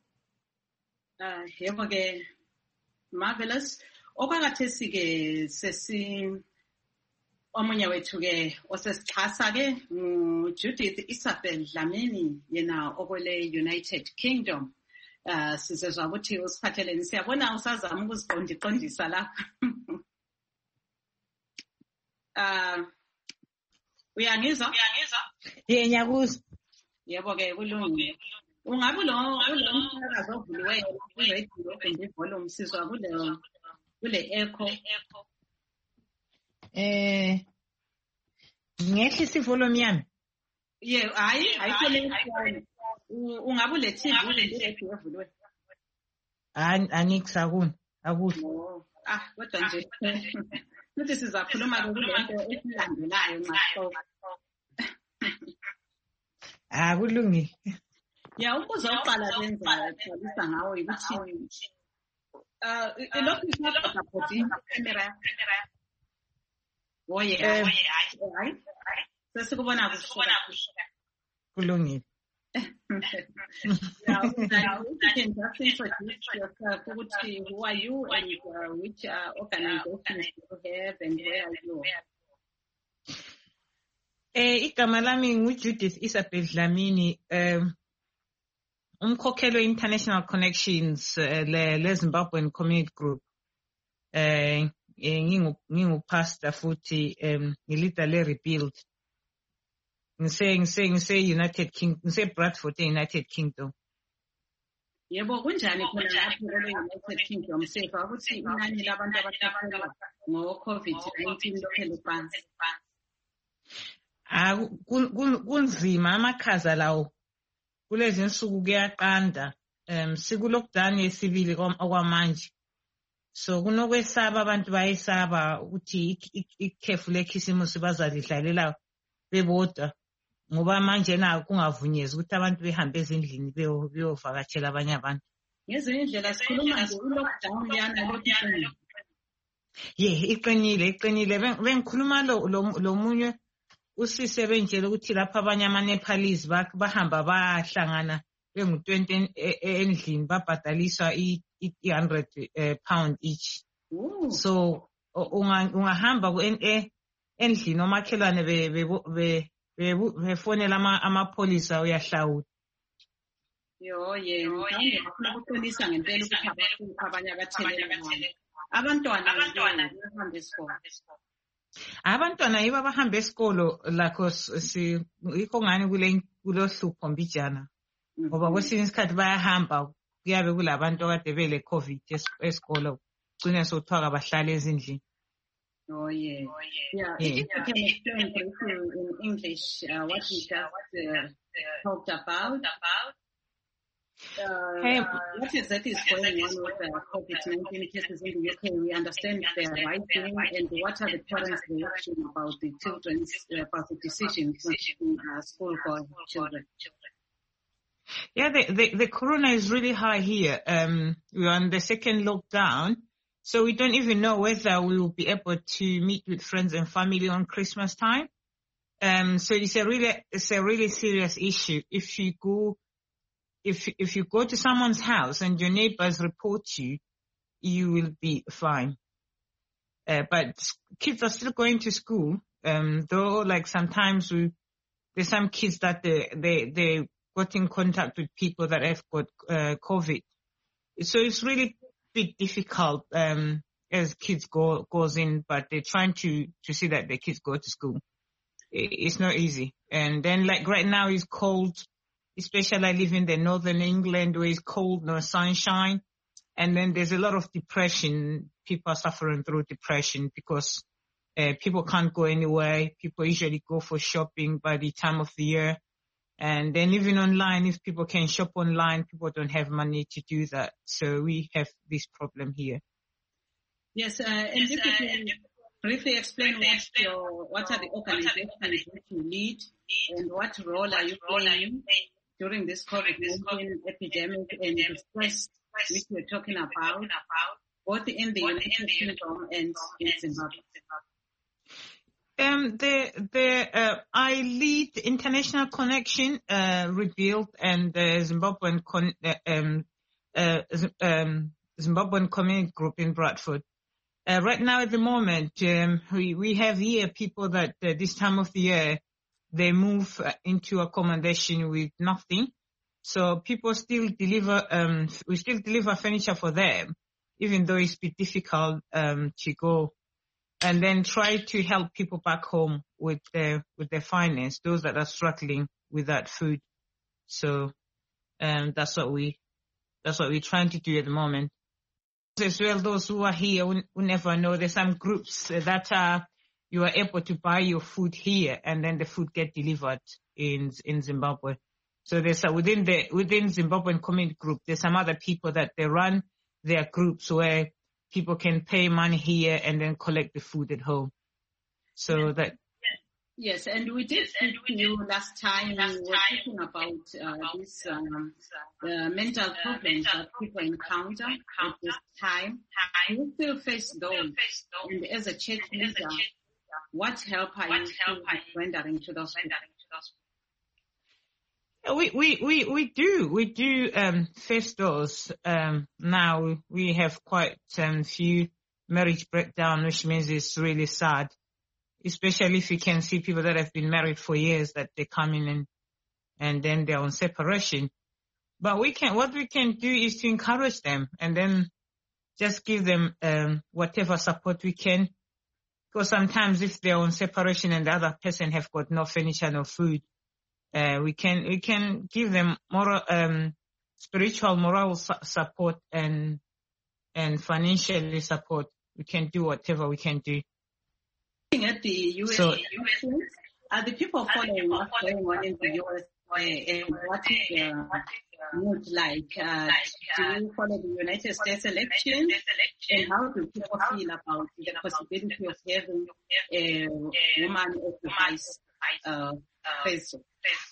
S1: Yebo-ke Marvelous. Okwakathesi-ke omunye wethu-ke osesixhasa-ke Judith Isabel Dlamini yena okwele United Kingdom. Sizezwa ukuthi usiphatheleni. Siyabona usazama ukuziqondisa lapha. Uyangizwa?
S4: Ngiyakuzwa.
S1: Yebo-ke kulungile. Ungabe umsakazo ovuliweyo kwi-radio and ivolume sizwa kule echo.
S4: Ngehlisa ivolume yami.
S1: Yeah, hayi ungabe le TV le-radio evuliwe.
S4: Angikusakuni akuhle.
S1: Kodwa nje futhi sizakhuluma kulento esilandelayo nxaqo.
S4: Kulungile.
S1: Ya umbuzo oqala benza xolisa ngawo ukuthi lokhu isapota camera Oh yeah. Right. Sesikubona kuhle.
S4: Kulungile.
S1: Now, if you can just introduce yourself, who are you and which organizations you have and where are you?
S4: Igama lami nguJudith Isabel Dlamini, umkhokheli we-International Connections le Zimbabwean Community Group. Ngingupastor futhi ngilida le Rebuild. Ngise United Kingdom, ngise Bradford United Kingdom.
S1: Yebo kunjani khona lapho e-United Kingdom sefa ukuthi inani labantu abahlaselwa ngo-COVID-19 lokhele phansi?
S4: Kunzima amakhaza lawo kulezi nsuku kuyaqanda siku-lockdown yesibili okwamanje. So kunokwesaba abantu bayesaba ukuthi ikhefu lekhisimusi bazalidlalela bebodwa ngoba manje na kungavunyezwa ukuthi abantu behambe ezindlini beyovakatshela abanye abantu.
S1: Ngezinye indlela sikhuluma nje i-lockdown yana lokhu.
S4: Iqinile bengikhuluma lo munye usise benjela ukuthi lapha abanye ama-Nepalese bahamba bahlangana bengu-20 endlini babhadaliswa £100 each. So ungahamba endlini omakhelwane befonela amapolisa uyahlawula.
S1: Mhlawumbe bafuna ukuqinisa ngempela ukuthi abanye abathelelanayo. Abantwana bahamba esikole.
S4: Abantwana yibo abahamba esikolo lakho yikho ngani kulohlupho mbijana. Ngoba kwesinye isikhathi bayahamba kuyabe kulabantu akade bele COVID esikolo kugcine sokuthiwa bahlale ezindlini.
S1: Yeah. If you can explain briefly in English what we just talked about. What exactly is going on with the COVID-19 cases in the UK? We understand they are rising, and what are the parents' reaction about the children's about the decision in school for children?
S4: Yeah, the corona is really high here. We're on the second lockdown, so we don't even know whether we will be able to meet with friends and family on Christmas time. So it's a really serious issue. If you go to someone's house and your neighbors report you will be fine. But kids are still going to school. Though like sometimes there's some kids that they got in contact with people that have got COVID. So it's really bit difficult as kids goes in, but they're trying to see that the kids go to school. It's not easy. And then like right now it's cold. Especially I live in the northern England where it's cold, no sunshine. And then there's a lot of depression. People are suffering through depression because people can't go anywhere. People usually go for shopping by the time of the year. And then even online, if people can shop online, people don't have money to do that. So we have this problem here.
S1: Yes, and if you can briefly explain what are the organizations that you lead and what role are you playing during this COVID-19 epidemic and the stress which we're talking about, both in the United Kingdom and in Zimbabwe?
S4: I lead International Connection, Rebuild, and Zimbabwean Community Group in Bradford. Right now, at the moment, we have here people that this time of the year they move into accommodation with nothing. So people still deliver. We still deliver furniture for them, even though it's a bit difficult to go. And then try to help people back home with their finance, those that are struggling with that food. So, that's what we're trying to do at the moment. As well, those who are here who never know, there's some groups that you are able to buy your food here and then the food get delivered in Zimbabwe. So there's within Zimbabwean Community Group, there's some other people that they run their groups where people can pay money here and then collect the food at home. So that.
S1: Yes, and we did speak to you last time. We were talking about these mental problems that people encounter at this time. You still face those. And as a church leader, what help are you rendering to those people?
S4: We do first dose. Now we have quite few marriage breakdown, which means it's really sad, especially if you can see people that have been married for years that they come in and then they're on separation. But what we can do is to encourage them and then just give them whatever support we can. Because sometimes if they're on separation and the other person have got no furniture, no food, we can give them moral, spiritual, moral support and financially support. We can do whatever we can do.
S1: Looking at the US, are the people following what's going on in the US and what is the mood like? Do you follow the United States elections? And how do people feel about the possibility of having a woman as the vice president?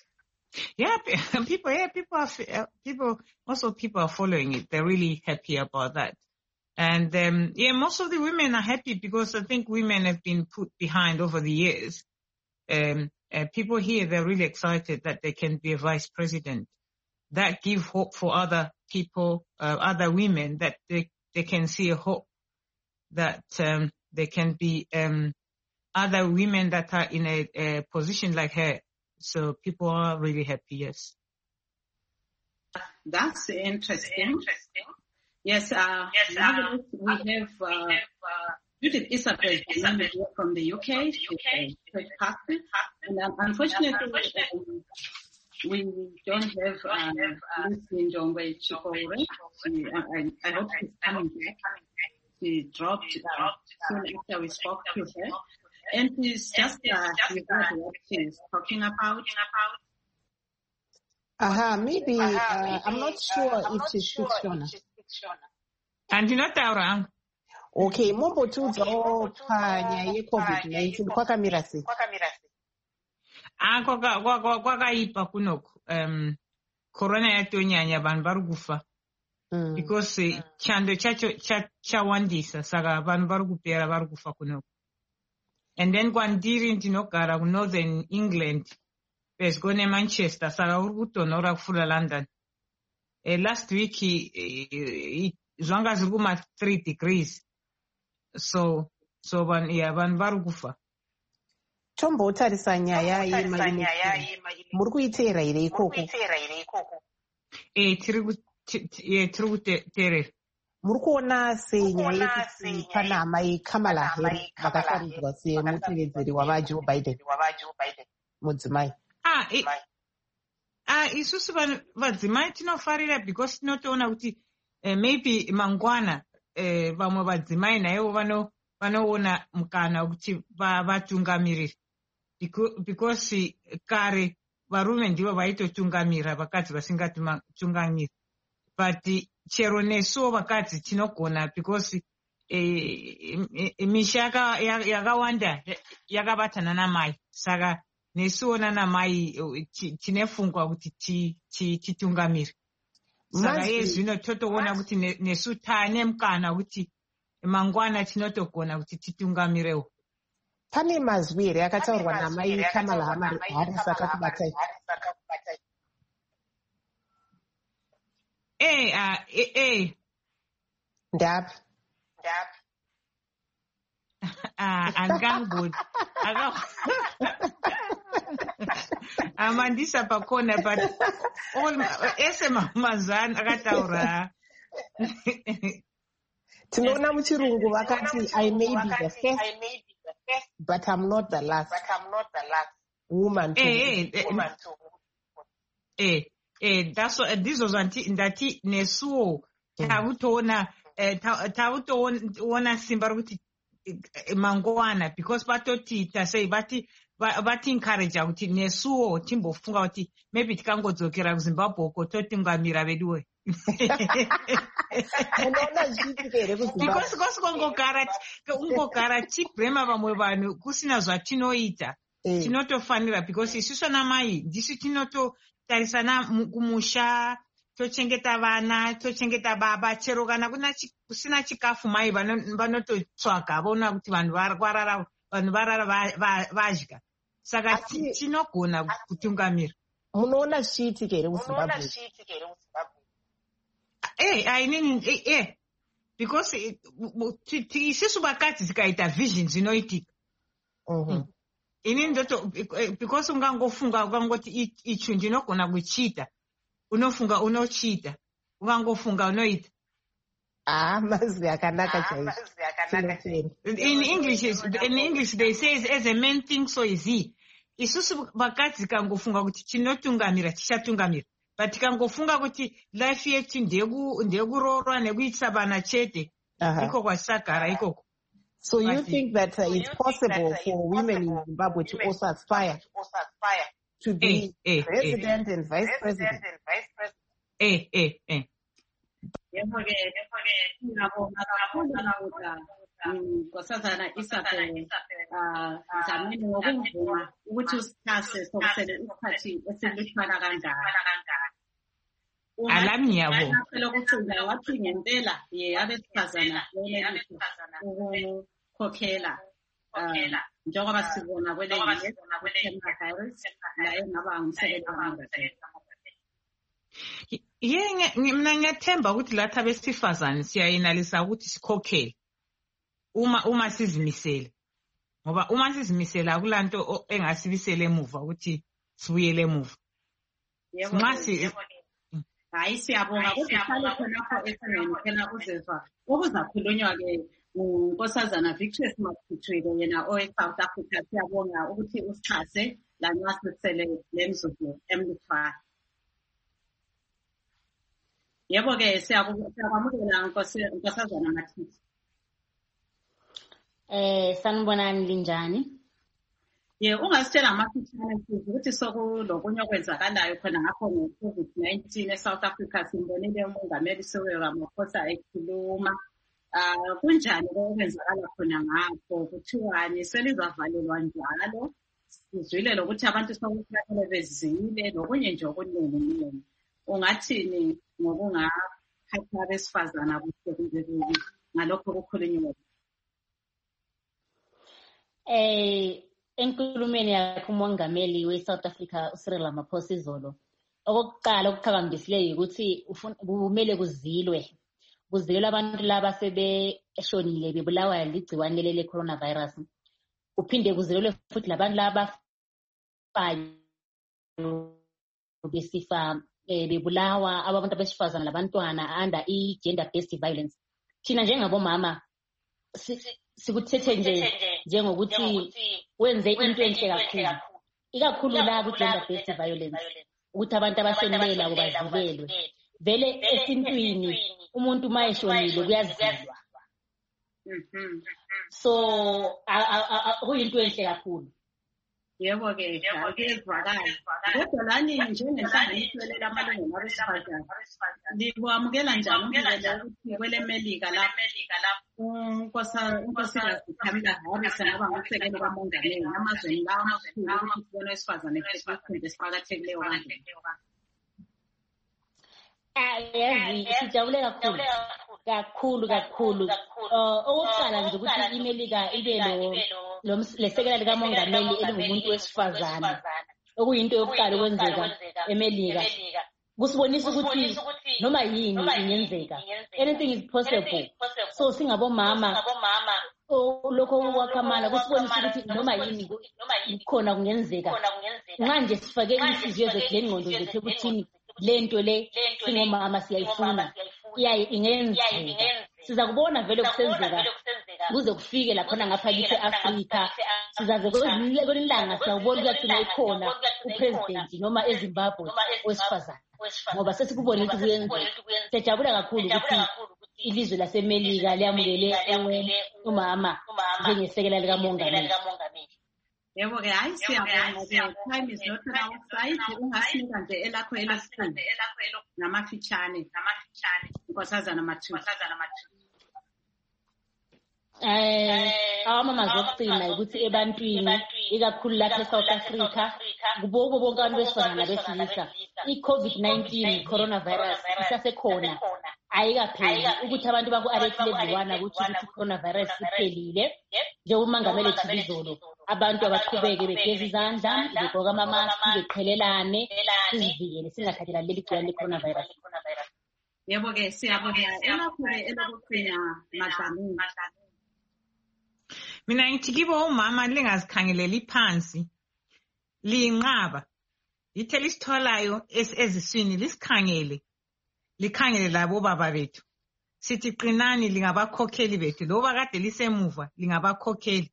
S4: People are following it. They're really happy about that. And, most of the women are happy because I think women have been put behind over the years. People here, they're really excited that they can be a vice president. That give hope for other people, other women, that they can see a hope that, they can be, other women that are in a position like her. So people are really happy, yes.
S1: That's interesting. Yes, we have Judith Isabel from the UK. And unfortunately, we don't have Lucy Njongwe Chikore. I hope she's coming back. She dropped soon after we spoke to her. And she's just what she's talking about.
S2: Maybe, I'm not sure if she should, Shona.
S4: And you're not around.
S2: Okay, mombo tuzo panya ye COVID-19 kwakamira sei.
S4: Kwakaipa kunoko. Corona yatonyanya vanhu vari kufa. Because chando chacho chawandisa saka vanhu vari kupera vari kufa kunoko. And then kwandiri ndinogara Northern England, pedyo neManchester, saka uri kutonhora kufura London. Last week zvanga zviri kuma 3 degrees. So vanhu vari kufa.
S2: Tombotarisa nyaya yemaimukira. Muri kuiteera here ikoko?
S4: Tiri kuteerera.
S2: Muri kuona sei nyaya yekuti pana amai Kamala Harris vakasaridzwa semutevedzeri wavaJoe Biden mudzimai?
S4: Isusu vadzimai tinofarira because tinotoona kuti maybe mangwana vamwe vadzimai naivo vanoona mukana kuti vatungamirire, because kare varume ndivo vaitotungamira vakadzi vasingatungamiri, but chero nesuwo vakadzi tinogona because misha yakawanda yakabatana namai, saka nesuwo nanamai tinefungwa kuti titungamire. Saka zvino totoona kuti nesu tane mukana kuti mangwana tinotogona kuti titungamirewo.
S2: Pane mazwi here akataurwa namai Kamala Harris akakubatai? Ndapi?
S4: Angangodi. Amandisa pakona, but ese mazani akataura.
S2: Tinoona muchirungu vakati I may be the first, but I'm not the last woman to
S4: that's what this was ndati nesuo takutoona simba rokuti mangwana, because vatotita sei vati encourage kuti nesuo timbofunga kuti maybe tikangodzokera kuZimbabwe uko totungamira veduwe. Because kungogara tibrema vamwe vanhu kusina zvatinoita tinotofanira, because isusu namai ndisu tinototarisana kumusha, tochengeta vana, tochengeta baba, chero kana kusina chikafu mai vanototsvaga vaona kuti vanhu varara vanhu varara vadya. Saka tinogona kutungamira.
S2: Munoona shiti kere muZimbabwe?
S4: Because isusu vakadzi tikaita vision zvinoitika. Ini ndoto because ungangofunga ukangoti icho ndinogona kuchiita, unofunga unochiita, ungangofunga unoita.
S2: Mazwi akanaka chaizvo.
S4: In English they say as a man thinks so is he. Isusu vakadzi kangofunga kuti chinotungamira chichatungamira. But tikangofunga kuti life yetu ndekuroorwa nekuitisa vana chete, iko kwasagara ikoko.
S2: So you think that it's possible for women in Zimbabwe to also aspire to be president and vice president?
S1: Nkosazana Isabel Dlamini ngokuvuma ukuthi usithase sokusele isikhathi esilithwana kanjani.
S4: Alami yabo.
S1: Lokucula wathi ngempela abesifazana ukukhokhela njengoba sibona kwele virus la engaba ngumsebenzi wamanje.
S4: Mina ngiyathemba ukuthi lathi abesifazane siyayinalisa ukuthi sikhokhele uma sizimisele, ngoba uma sizimisela akulanto engasibisele emuva ukuthi sibuyele emuva.
S1: Hayi siyabonga ukuthi sihlale khonapho esangeni phela uzezwa okuzakhulunywa ke uNkosazana Victory Mathitshwele yena oweSouth Africa. Siyabonga ukuthi usixhase la ngasisele lemzuzu emlithwa. Yebo ke siyabamukela Nkosazana Mathitshwele.
S5: Sanibonani linjani?
S1: Ungasitshela amafitshane ukuthi sokulokunye okwenzakalayo khona ngapho nge-COVID-19 eSouth Africa. Simbonile umongameli Cyril Ramaphosa ekhuluma. Kunjani okwenzakala khona ngapho? Kuthiwani selizavalelwa njalo? Sizwile lokuthi abantu sokuhlale bezile lokunye nje okuningi. Ungathini ngokungaphatha abesifazana kuhle ngalokho okukhulunywa?
S5: Enkulumeni yakhe umongameli we-South Africa uCyril Ramaphosa izolo, okokuqala okuqhakambisileyo ukuthi kumele kuzilwe abantu laba sebeshonile bebulawa ligciwane lele coronavirus. Uphinde kuzilwe futhi labantu laba besifa bebulawa abantu abesifazana labantwana under i-gender based violence. Thina njengabomama sikuthethe njengokuthi wenze into enhle kakhulu, ikakhulu la ku-gender based violence, ukuthi abantu abashonile labo bazivelwe. Vele esintwini umuntu uma eshonile kuyazilwa. So kuyinto enhle kakhulu.
S1: Yebo ke kuyezwakala. Kodwa lani njengenhlanganiso lamalungelo abesifazane likwamukela njani umbiko ukuthi kwele Melika lapho unkosikazi Kamala Harris ngaba ngumsekeli kamongameli amazweni lawo amakhulu ukuthi kubona abesifazane bekhonde siqhakathekileyo kanje?
S5: Yazi sijabule kakhulu. Okokuqala nje ukuthi iMelika ibe lesekela likamongameli elingumuntu wesifazane, okuyinto yokuqala okwenzeka eMelika. Kusibonisa ukuthi noma yini ingenzeka, anything is possible. So singabomama lokho kwaKamala kusibonisa ukuthi noma yini khona kungenzeka. Manje sifake inhliziyo zethu lengqondo zethu ukuthi lento le singomama siyayifuna ingenzeka. Siza kubona vele kusenzeka kuze kufike lakhona ngapha kithi eAfrika. Sizaze kwelilanga siyawubona ukuthi ikhona upresident noma eZimbabwe wesifazane, ngoba sesikubona ukuthi kuyenzeka. Sijabula kakhulu ukuthi ilizwe laseMelika liyamukele umama njengesekela likamongameli.
S1: Yebo ke hayi siyabonga ke time is not on our side. Ungasinika nje elakho elasikhulu namafitshane Nkosazana Mathitshwele.
S5: Amama zokugcina ukuthi ebantwini ikakhulu lapha eSouth Africa kubonke bonke abantu besifazana nabesilisa i-COVID-19 coronavirus isasekhona, ayikapheli. Ukuthi abantu baku-alert level 1 ukuthi coronavirus iphelile njengomongameli Thibizolo abantu abaqhubeke begeza izandla begqoka ama-mask beqhelelane sizivikele singathathela leli gciwane le-coronavirus.
S1: Yebo-ke siyabona elakho-ke elokugcina Madlamini.
S4: Mina ngithi kibo umama lingazikhangeleli phansi liyinqaba lithe lisitholayo eziswini lisikhangele likhangele labo baba bethu sithi qinani lingabakhokheli bethu loba kade lisemuva lingabakhokheli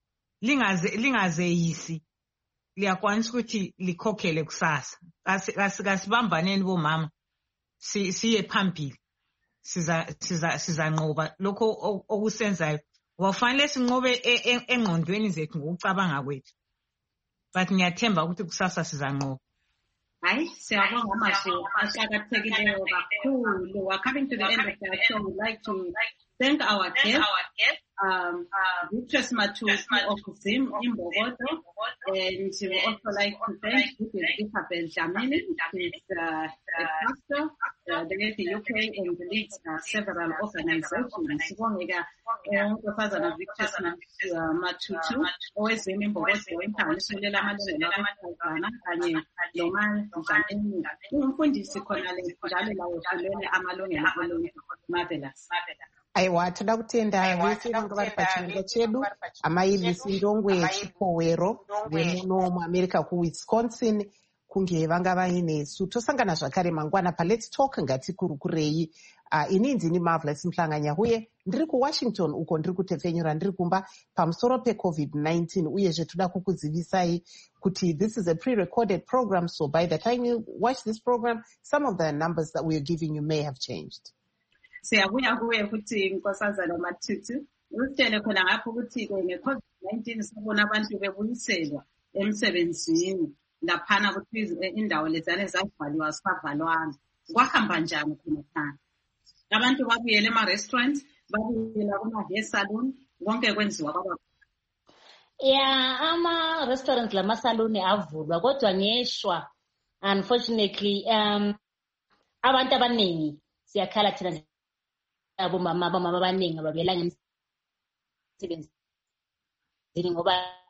S4: lingazeyisi liyakwanisa ukuthi likhokhele kusasa kasibambaneni bomama siye phambili sizanqoba lokho okusenzayo wafanele sinqobe engqondweni zethu ngokucabanga kwethu but ngiyathemba ukuthi kusasa sizanqoba.
S1: Hayi, siyabonga amazwi aqakathekileyo kakhulu. We're coming to the end of the show. We'd like to thank our guest, Beatrice Matutu of Zim in Bogota, and we would also like to thank Isabel Dlamini, who's a pastor, the UK, and leads several organizations. Sibongeka unkosazana Beatrice Matutu, owezim in Bogota, inhlanganiso amalungelo abesifazana kanye nomandla Dlamini. Umfundisi khona le njalo lawo fulela amalungelo oluntu. Marvelous.
S2: Aiwa, toda kutenda vese vange vari pachirongwa chedu amailisi ndongwe chipowero vemuno muamerica kuwisconsin kunge vanga vainesu tosangana zvakare mangwana paLet's Talk ngatikurukurei. Ini ndini Marvelous Mhlanganya huye ndiri kuWashington uko ndiri kutepfenyura ndiri kumba pamusoro peCovid-19 uyezve toda kukuzivisai kuti this is a pre-recorded program, so by the time you watch this program some of the numbers that we are giving you may have changed.
S1: Siyabuya kuwe ukuthi Nkosazana Matutu usitshele khona ngapho ukuthi nge-COVID-19 sibona abantu bebuyiselwa emsebenzini laphana ukuthi indawo lezane zavaliwa sisavalwanga kwahamba njani khona khona abantu babuyela ema-restaurants babuyela kuma-hair salon konke kwenziwa kwaba
S5: ama-restaurants lama-salon avulwa kodwa ngeshwa unfortunately abantu abaningi siyakhala thina abomama abaningi ababuyela ngemsebenzini ngoba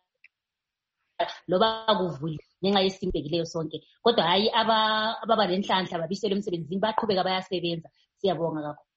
S5: loba kuvule ngenxa yesimo ebhekileyo sonke kodwa hayi ababa lenhlanhla babiselwe emsebenzini baqhubeka bayasebenza. Siyabonga kakhulu.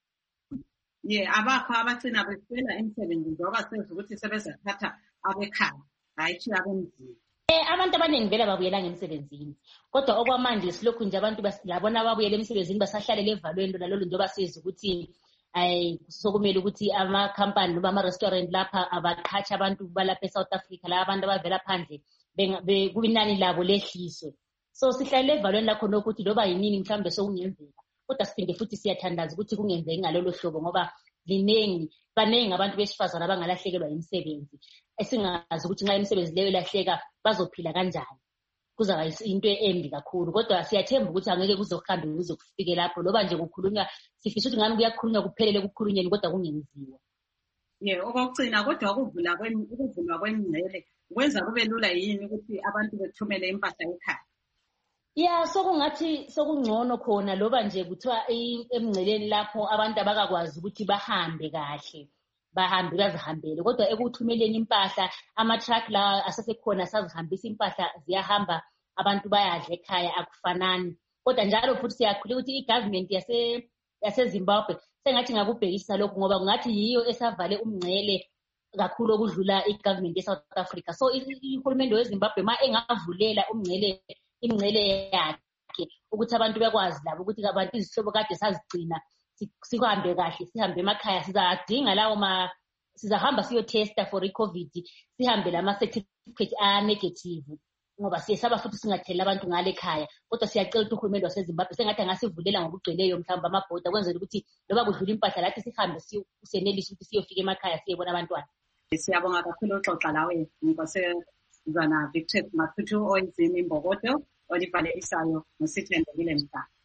S1: Abakho abagcina beswela emsebenzini ngoba senza ukuthi sebezathatha abekhaya hayi thi abemzini.
S5: Abantu abaningi vele babuyela ngemsebenzini kodwa okwamanje silokhu nje abantu labona babuyela emsebenzini basahlalele evalweni nalolu njengoba siza ukuthi sokumele ukuthi ama-company noma ama-restaurant lapha abaqhatsha abantu balapha eSouth Africa la abantu abavela phandle kubinani labo lehliswe. So sihlalele evalweni lakho nokuthi loba yinini mhlawumbe sokungenzeka kodwa siphinde futhi siyathandaza ukuthi kungenzeki ngalolo hlobo ngoba baningi abantu besifazana abangalahlekelwa imisebenzi esingazi ukuthi nxa imisebenzi leyo ilahleka bazophila kanjani. Kuzaba into embi kakhulu kodwa siyathemba ukuthi angeke kuzohambe kuze kufike lapho loba nje kukhulunywa sifisa ukuthi ngani kuyakhulunywa kuphelele kukhulunyeni kodwa kungenziwa.
S1: Okugcina kodwa ukuvulwa kwemingcele kwenza kube lula yini ukuthi abantu bethumele impahla ekhaya?
S5: Sokungathi sokungcono khona loba nje kuthiwa emingceleni lapho abantu abakakwazi ukuthi bahambe kahle bahambe bazihambele kodwa ekuthumeleni impahla ama-truck la asesekhona asazihambisa impahla ziyahamba abantu bayadla ekhaya akufanani kodwa njalo futhi siyakhuleka ukuthi i-government yaseZimbabwe sengathi ngakubhekisa lokhu ngoba kungathi yiyo esavale umngcele kakhulu okudlula i-government ye-South Africa. So ihulumende weZimbabwe ma engavulela imingcele yakhe ukuthi abantu bekwazi labo ukuthi abantu izihlobo kade sazigcina sihambe kahle sihambe emakhaya sizadinga lawo sizahamba siyotesta for i-COVID sihambe lama-certificate a-negative ngoba siyesaba futhi singathelela abantu ngale ekhaya kodwa siyacela ukuthi uhulumende waseZimbabwe sengathi angasivulela ngokugcweleyo mhlawumbe amabhoda kwenzela ukuthi loba kudlula impahla lathi sihambe senelise ukuthi siyofika emakhaya siyebona abantwana.
S1: Siyabonga kakhulu uxoxa lawe Nkosazana Beatrice Matutu oyizimi Mbokodo olivale isayo nosithembekile Mhlanga.